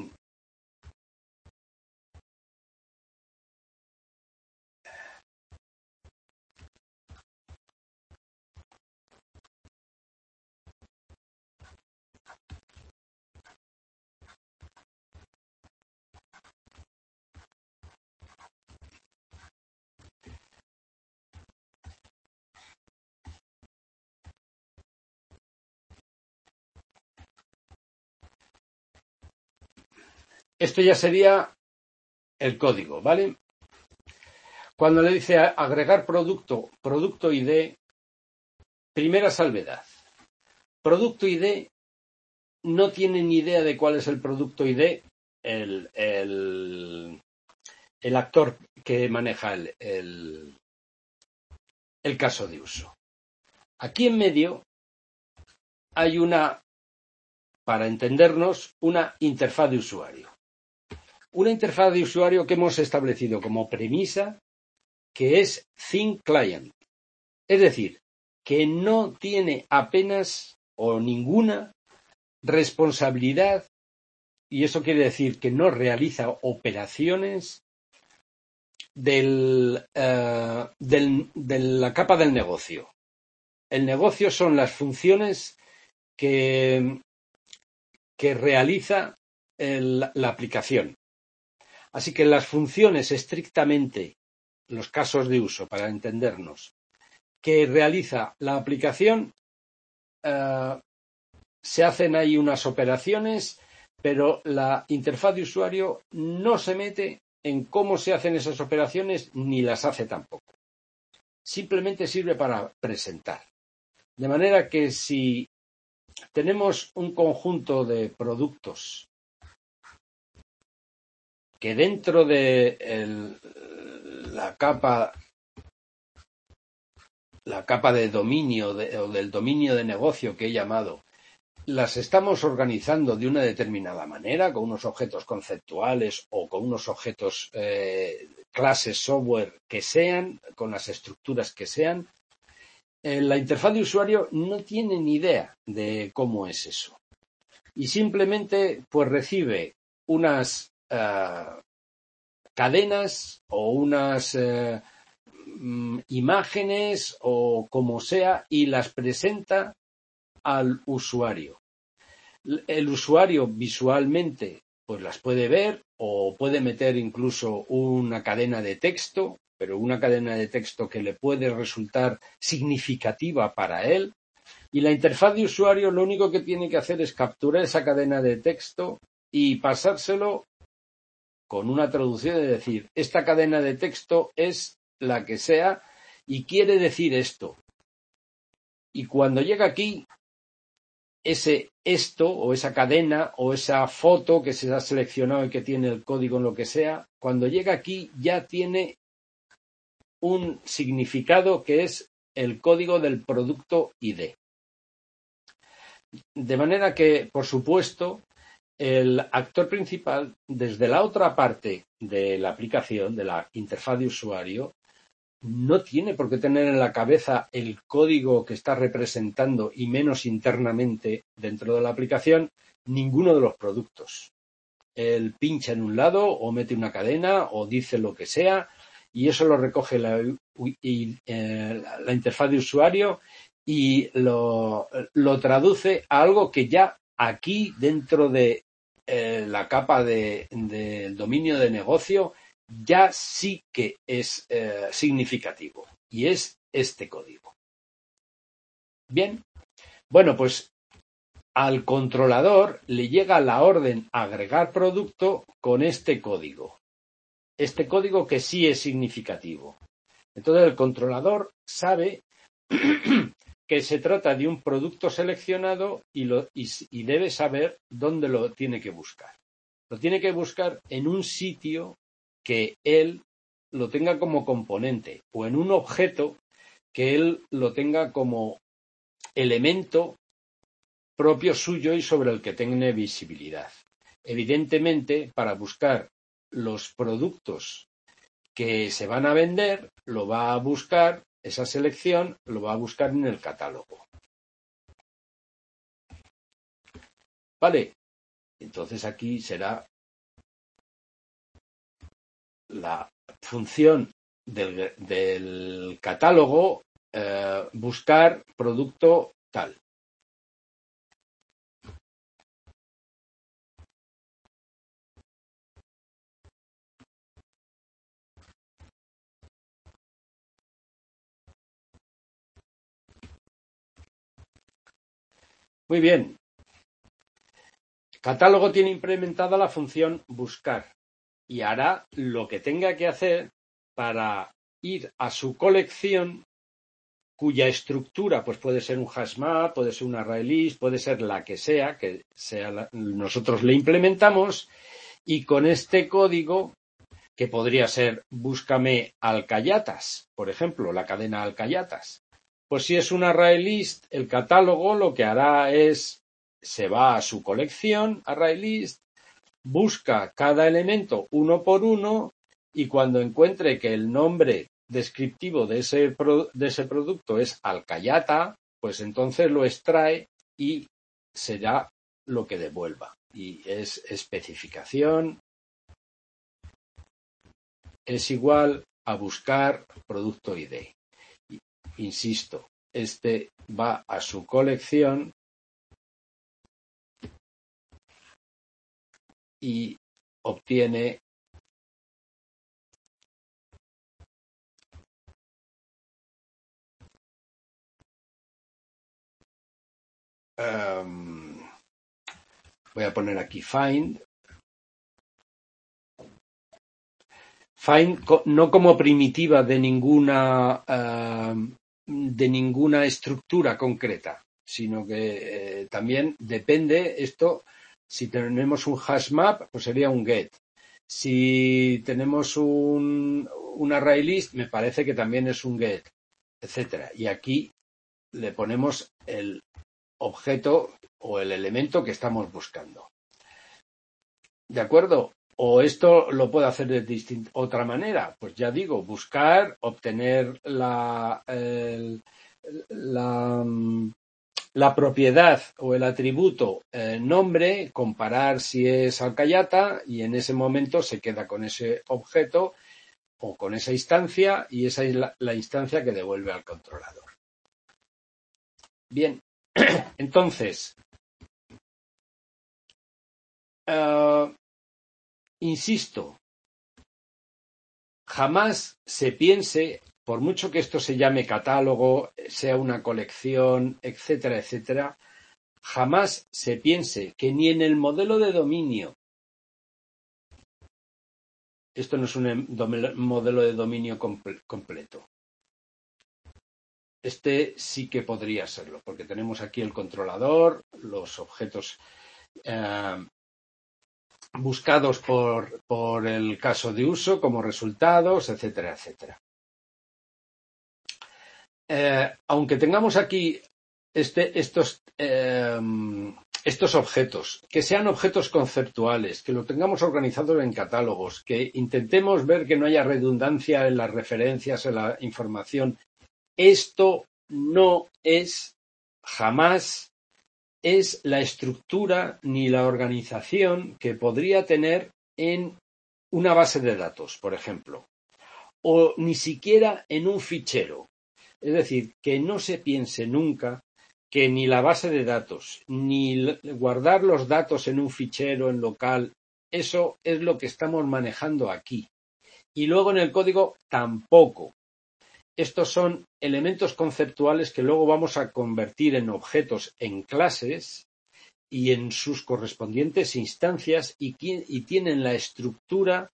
esto ya sería el código, ¿vale? Cuando le dice agregar producto ID, primera salvedad. Producto ID no tiene ni idea de cuál es el producto ID el actor que maneja el caso de uso. Aquí en medio hay para entendernos, una interfaz de usuario. Una interfaz de usuario que hemos establecido como premisa que es ThinkClient. Es decir, que no tiene apenas o ninguna responsabilidad, y eso quiere decir que no realiza operaciones de la capa del negocio. El negocio son las funciones que realiza la aplicación. Así que las funciones estrictamente, los casos de uso, para entendernos, que realiza la aplicación, se hacen ahí unas operaciones, pero la interfaz de usuario no se mete en cómo se hacen esas operaciones ni las hace tampoco. Simplemente sirve para presentar. De manera que si tenemos un conjunto de productos que dentro de la capa de dominio o del dominio de negocio que he llamado, las estamos organizando de una determinada manera, con unos objetos conceptuales o con unos objetos clases software que sean, con las estructuras que sean, la interfaz de usuario no tiene ni idea de cómo es eso. y simplemente pues recibe unas cadenas o unas imágenes o como sea y las presenta al usuario. El usuario visualmente pues las puede ver o puede meter incluso una cadena de texto, pero una cadena de texto que le puede resultar significativa para él. Y la interfaz de usuario lo único que tiene que hacer es capturar esa cadena de texto y pasárselo con una traducción de decir, esta cadena de texto es la que sea y quiere decir esto. Y cuando llega aquí, esto o esa cadena o esa foto que se ha seleccionado y que tiene el código en lo que sea, cuando llega aquí ya tiene un significado que es el código del producto ID. De manera que, por supuesto, el actor principal, desde la otra parte de la aplicación, de la interfaz de usuario, no tiene por qué tener en la cabeza el código que está representando y menos internamente dentro de la aplicación ninguno de los productos. Él pincha en un lado o mete una cadena o dice lo que sea y eso lo recoge la interfaz de usuario y lo traduce a algo que ya aquí dentro de la capa del dominio de negocio ya sí que es significativo y es este código. Bien, bueno, pues al controlador le llega la orden agregar producto con este código que sí es significativo. Entonces el controlador sabe que se trata de un producto seleccionado y debe saber dónde lo tiene que buscar. Lo tiene que buscar en un sitio que él lo tenga como componente o en un objeto que él lo tenga como elemento propio suyo y sobre el que tenga visibilidad. Evidentemente, para buscar los productos que se van a vender, lo va a buscar, esa selección lo va a buscar en el catálogo. Vale, entonces aquí será la función del catálogo buscar producto tal. Muy bien. Catálogo tiene implementada la función buscar y hará lo que tenga que hacer para ir a su colección cuya estructura pues puede ser un hashmap, puede ser un ArrayList, puede ser la que sea nosotros le implementamos y con este código que podría ser búscame alcayatas, por ejemplo, la cadena alcayatas. Pues si es un ArrayList, el catálogo lo que hará es se va a su colección ArrayList, busca cada elemento uno por uno y cuando encuentre que el nombre descriptivo de ese producto es alcayata, pues entonces lo extrae y será lo que devuelva. Y es especificación es igual a buscar producto ID. Insisto, este va a su colección y obtiene voy a poner aquí find no como primitiva de ninguna estructura concreta, sino que también depende esto. Si tenemos un hashmap, pues sería un get. Si tenemos un ArrayList, me parece que también es un get, etcétera. Y aquí le ponemos el objeto o el elemento que estamos buscando. ¿De acuerdo? O esto lo puedo hacer de otra manera. Pues ya digo, buscar, obtener la la propiedad o el atributo nombre, comparar si es alcayata, y en ese momento se queda con ese objeto o con esa instancia, y esa es la instancia que devuelve al controlador. Bien, entonces, insisto, jamás se piense, por mucho que esto se llame catálogo, sea una colección, etcétera, etcétera, jamás se piense que ni en el modelo de dominio, esto no es un modelo de dominio completo. Este sí que podría serlo, porque tenemos aquí el controlador, los objetos buscados por el caso de uso como resultados, etcétera, etcétera. Aunque tengamos aquí estos objetos, que sean objetos conceptuales, que lo tengamos organizados en catálogos, que intentemos ver que no haya redundancia en las referencias, en la información, esto no es jamás es la estructura ni la organización que podría tener en una base de datos, por ejemplo, o ni siquiera en un fichero. Es decir, que no se piense nunca que ni la base de datos, ni guardar los datos en un fichero en local, eso es lo que estamos manejando aquí. Y luego en el código tampoco. Estos son elementos conceptuales que luego vamos a convertir en objetos en clases y en sus correspondientes instancias y tienen la estructura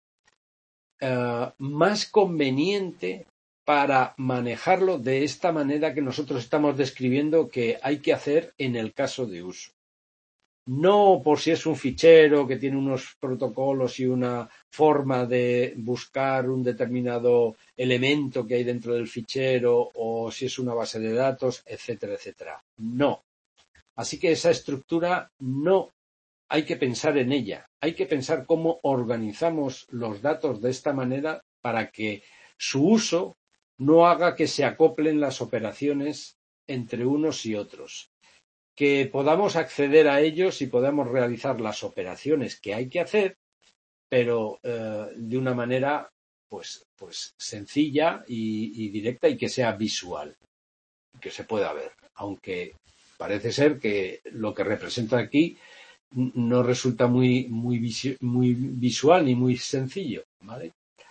más conveniente para manejarlo de esta manera que nosotros estamos describiendo que hay que hacer en el caso de uso. No por si es un fichero que tiene unos protocolos y una forma de buscar un determinado elemento que hay dentro del fichero, o si es una base de datos, etcétera, etcétera. No. Así que esa estructura no hay que pensar en ella. Hay que pensar cómo organizamos los datos de esta manera para que su uso no haga que se acoplen las operaciones entre unos y otros, que podamos acceder a ellos y podamos realizar las operaciones que hay que hacer, pero de una manera pues sencilla y directa, y que sea visual, que se pueda ver, aunque parece ser que lo que representa aquí no resulta muy visual ni muy sencillo, ¿vale?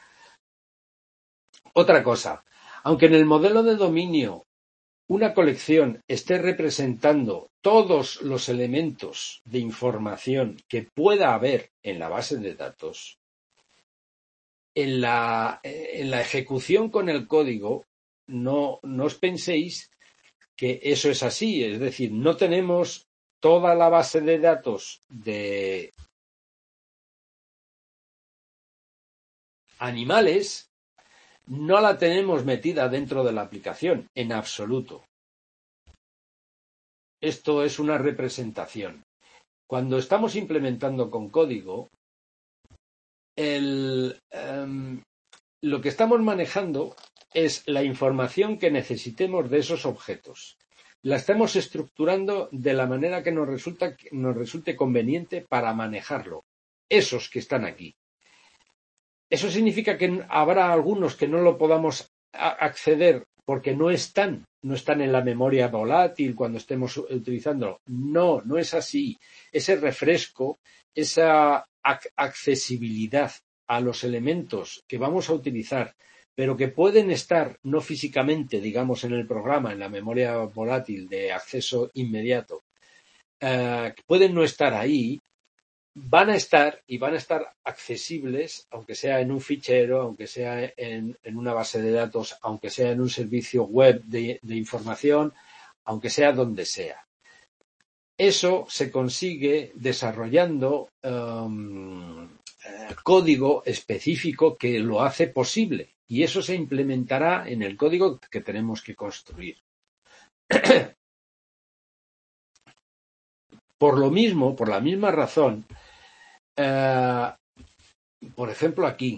Otra cosa, aunque en el modelo de dominio una colección esté representando todos los elementos de información que pueda haber en la base de datos, en la ejecución con el código no os penséis que eso es así. Es decir, no tenemos toda la base de datos de animales, no la tenemos metida dentro de la aplicación, en absoluto. Esto es una representación. Cuando estamos implementando con código, lo que estamos manejando es la información que necesitemos de esos objetos. La estamos estructurando de la manera que nos resulte conveniente para manejarlo. Esos que están aquí. Eso significa que habrá algunos que no lo podamos acceder porque no están en la memoria volátil cuando estemos utilizándolo. No, no es así. Ese refresco, esa accesibilidad a los elementos que vamos a utilizar, pero que pueden estar no físicamente, digamos, en el programa, en la memoria volátil de acceso inmediato, pueden no estar ahí, van a estar accesibles, aunque sea en un fichero, aunque sea en una base de datos, aunque sea en un servicio web de información, aunque sea donde sea. Eso se consigue desarrollando código específico que lo hace posible, y eso se implementará en el código que tenemos que construir. Por lo mismo, por la misma razón, por ejemplo, aquí,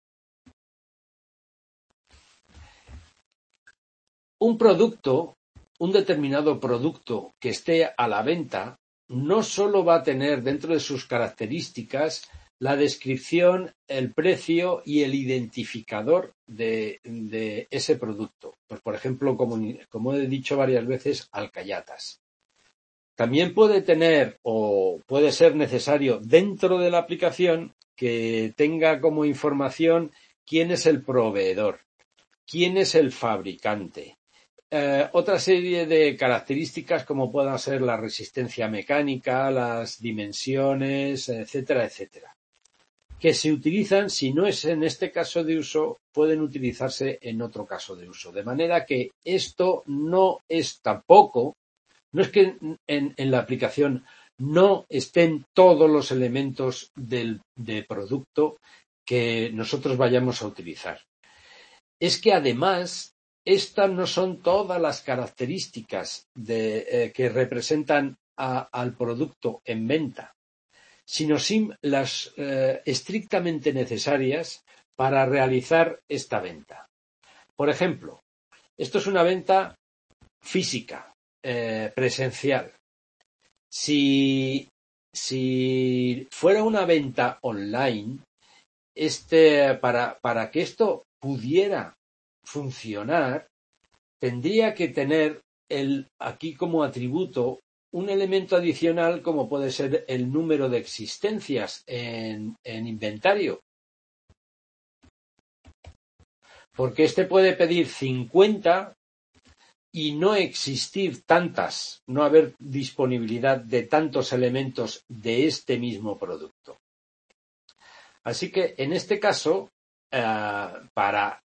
un producto un determinado producto que esté a la venta no solo va a tener dentro de sus características la descripción, el precio y el identificador de ese producto. Pues, por ejemplo, como he dicho varias veces, alcayatas. También puede tener o puede ser necesario dentro de la aplicación que tenga como información quién es el proveedor, quién es el fabricante. Otra serie de características como puedan ser la resistencia mecánica, las dimensiones, etcétera, etcétera, que se utilizan, si no es en este caso de uso, pueden utilizarse en otro caso de uso. De manera que esto no es tampoco, no es que en la aplicación no estén todos los elementos de producto que nosotros vayamos a utilizar. Es que además estas no son todas las características que representan al producto en venta, sino las estrictamente necesarias para realizar esta venta. Por ejemplo, esto es una venta física, presencial. Si fuera una venta online, para que esto pudiera funcionar, tendría que tener aquí como atributo un elemento adicional como puede ser el número de existencias en inventario. Porque puede pedir 50 y no existir tantas, no haber disponibilidad de tantos elementos de este mismo producto. Así que en este caso, en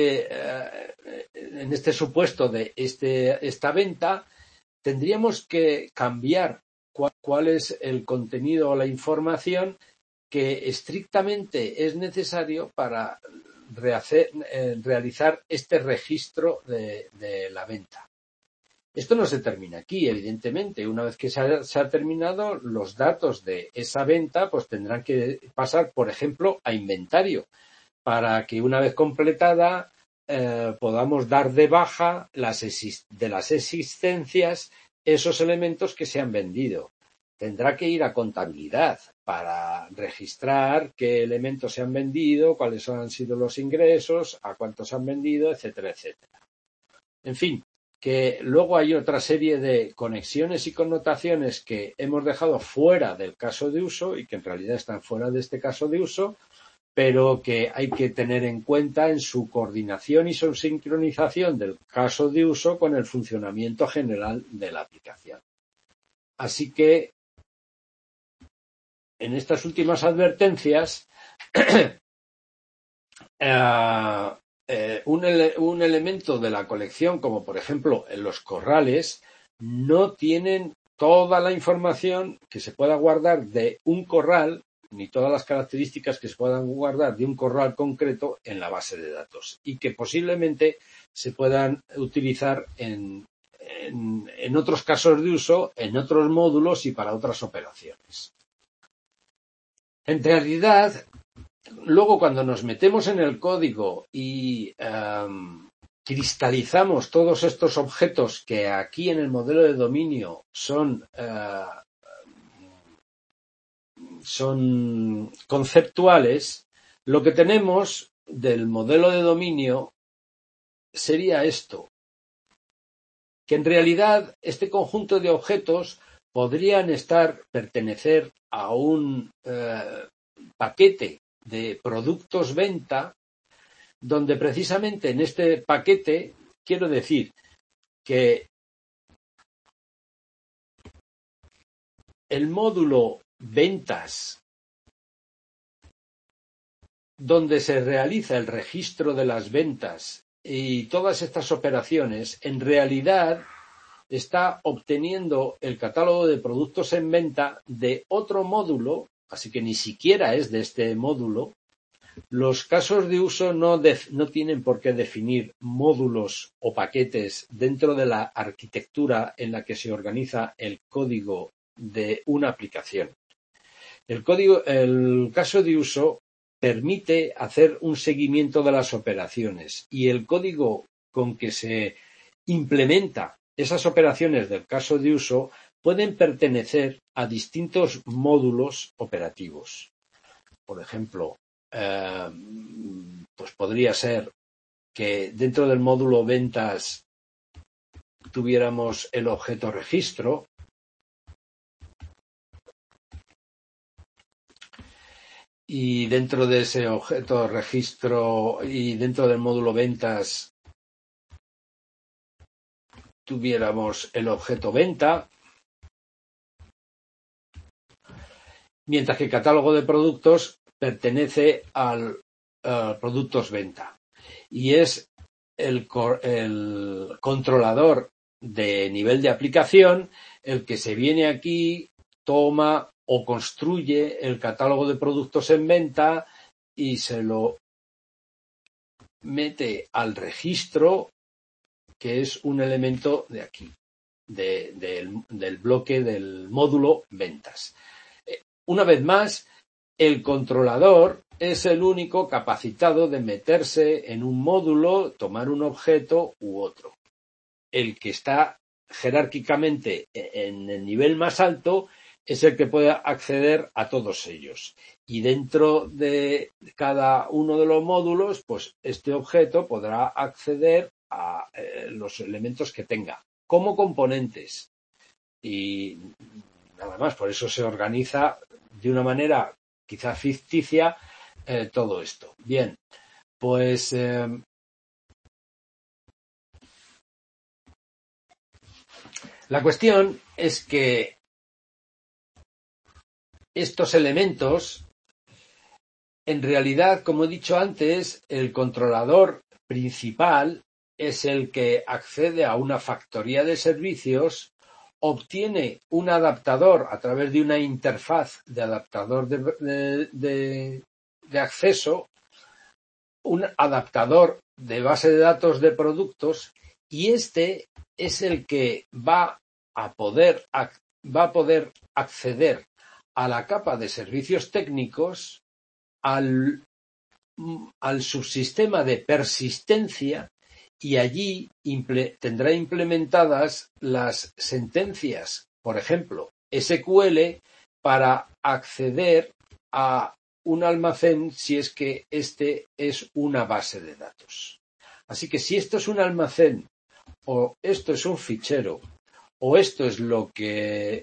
este supuesto de esta venta, tendríamos que cambiar cuál es el contenido o la información que estrictamente es necesario para realizar este registro de la venta. Esto no se termina aquí, evidentemente. Una vez que se ha terminado, los datos de esa venta pues tendrán que pasar, por ejemplo, a inventario, para que una vez completada podamos dar de baja de las existencias esos elementos que se han vendido. Tendrá que ir a contabilidad para registrar qué elementos se han vendido, cuáles han sido los ingresos, a cuántos han vendido, etcétera, etcétera. En fin, que luego hay otra serie de conexiones y connotaciones que hemos dejado fuera del caso de uso y que en realidad están fuera de este caso de uso, pero que hay que tener en cuenta en su coordinación y su sincronización del caso de uso con el funcionamiento general de la aplicación. Así que en estas últimas advertencias un elemento de la colección, como por ejemplo en los corrales, no tienen toda la información que se pueda guardar de un corral, ni todas las características que se puedan guardar de un corral concreto en la base de datos y que posiblemente se puedan utilizar en otros casos de uso, en otros módulos y para otras operaciones. En realidad, luego cuando nos metemos en el código y cristalizamos todos estos objetos que aquí en el modelo de dominio son conceptuales, lo que tenemos del modelo de dominio sería esto, que en realidad este conjunto de objetos podrían pertenecer a un paquete de productos venta, donde precisamente en este paquete quiero decir que el módulo ventas, donde se realiza el registro de las ventas y todas estas operaciones, en realidad está obteniendo el catálogo de productos en venta de otro módulo, así que ni siquiera es de este módulo. Los casos de uso no tienen por qué definir módulos o paquetes dentro de la arquitectura en la que se organiza el código de una aplicación. El caso de uso permite hacer un seguimiento de las operaciones y el código con que se implementa esas operaciones del caso de uso pueden pertenecer a distintos módulos operativos. Por ejemplo, pues podría ser que dentro del módulo ventas tuviéramos el objeto registro, y dentro de ese objeto registro y dentro del módulo ventas tuviéramos el objeto venta, mientras que el catálogo de productos pertenece al productos venta y es el controlador de nivel de aplicación el que se viene aquí, toma o construye el catálogo de productos en venta y se lo mete al registro, que es un elemento de aquí, del bloque del módulo ventas. Una vez más, el controlador es el único capacitado de meterse en un módulo, tomar un objeto u otro. El que está jerárquicamente en el nivel más alto es el que puede acceder a todos ellos. Y dentro de cada uno de los módulos, pues este objeto podrá acceder a los elementos que tenga como componentes. Y nada más, por eso se organiza de una manera quizá ficticia todo esto. Bien, pues la cuestión es que estos elementos, en realidad, como he dicho antes, el controlador principal es el que accede a una factoría de servicios, obtiene un adaptador a través de una interfaz de adaptador de acceso, un adaptador de base de datos de productos, y este es el que va a poder acceder a la capa de servicios técnicos, al subsistema de persistencia, y allí tendrá implementadas las sentencias, por ejemplo, SQL, para acceder a un almacén si es que este es una base de datos. Así que si esto es un almacén, o esto es un fichero, o esto es lo que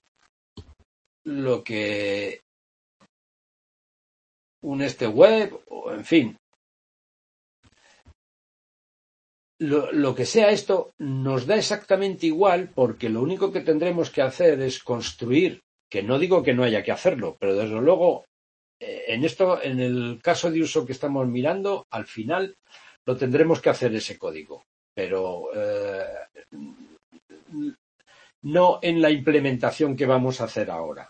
un web, o en fin, lo que sea esto nos da exactamente igual, porque lo único que tendremos que hacer es construir, que no digo que no haya que hacerlo, pero desde luego en el caso de uso que estamos mirando, al final lo tendremos que hacer ese código, pero no en la implementación que vamos a hacer ahora.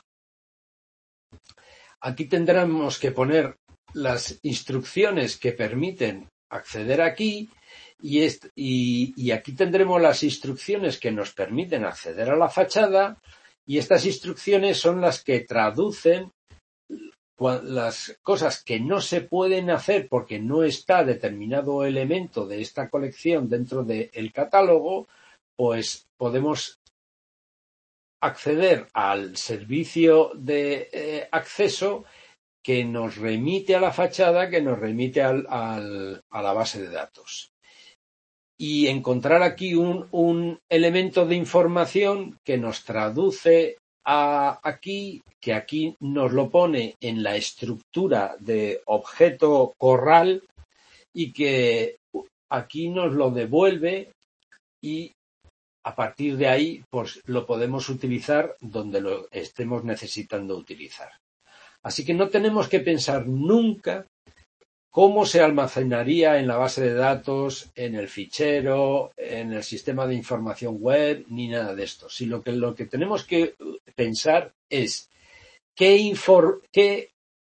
Aquí tendremos que poner las instrucciones que permiten acceder aquí, y aquí tendremos las instrucciones que nos permiten acceder a la fachada, y estas instrucciones son las que traducen las cosas que no se pueden hacer porque no está determinado elemento de esta colección dentro del catálogo, pues podemos acceder al servicio de acceso que nos remite a la fachada, que nos remite a la base de datos. Y encontrar aquí un elemento de información que nos traduce aquí, que aquí nos lo pone en la estructura de objeto corral y que aquí nos lo devuelve, y a partir de ahí pues lo podemos utilizar donde lo estemos necesitando utilizar. Así que no tenemos que pensar nunca cómo se almacenaría en la base de datos, en el fichero, en el sistema de información web, ni nada de esto. Sino que lo que tenemos que pensar es qué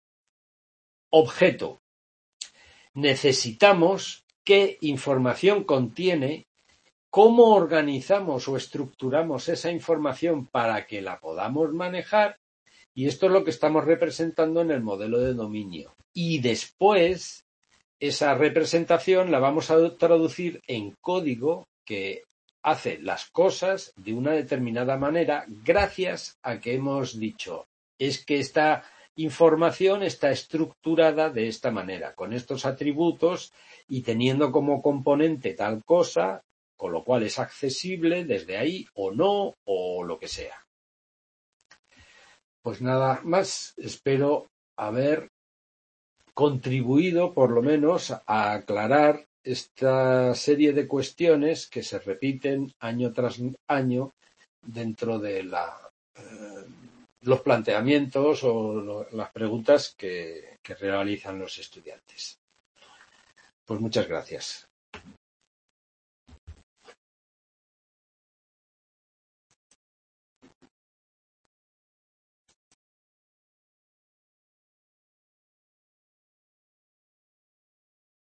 objeto necesitamos, qué información contiene, cómo organizamos o estructuramos esa información para que la podamos manejar, y esto es lo que estamos representando en el modelo de dominio. Y después esa representación la vamos a traducir en código que hace las cosas de una determinada manera gracias a que hemos dicho, es que esta información está estructurada de esta manera, con estos atributos y teniendo como componente tal cosa, con lo cual es accesible desde ahí o no, o lo que sea. Pues nada más, espero haber contribuido por lo menos a aclarar esta serie de cuestiones que se repiten año tras año dentro de los planteamientos o las preguntas que realizan los estudiantes. Pues muchas gracias.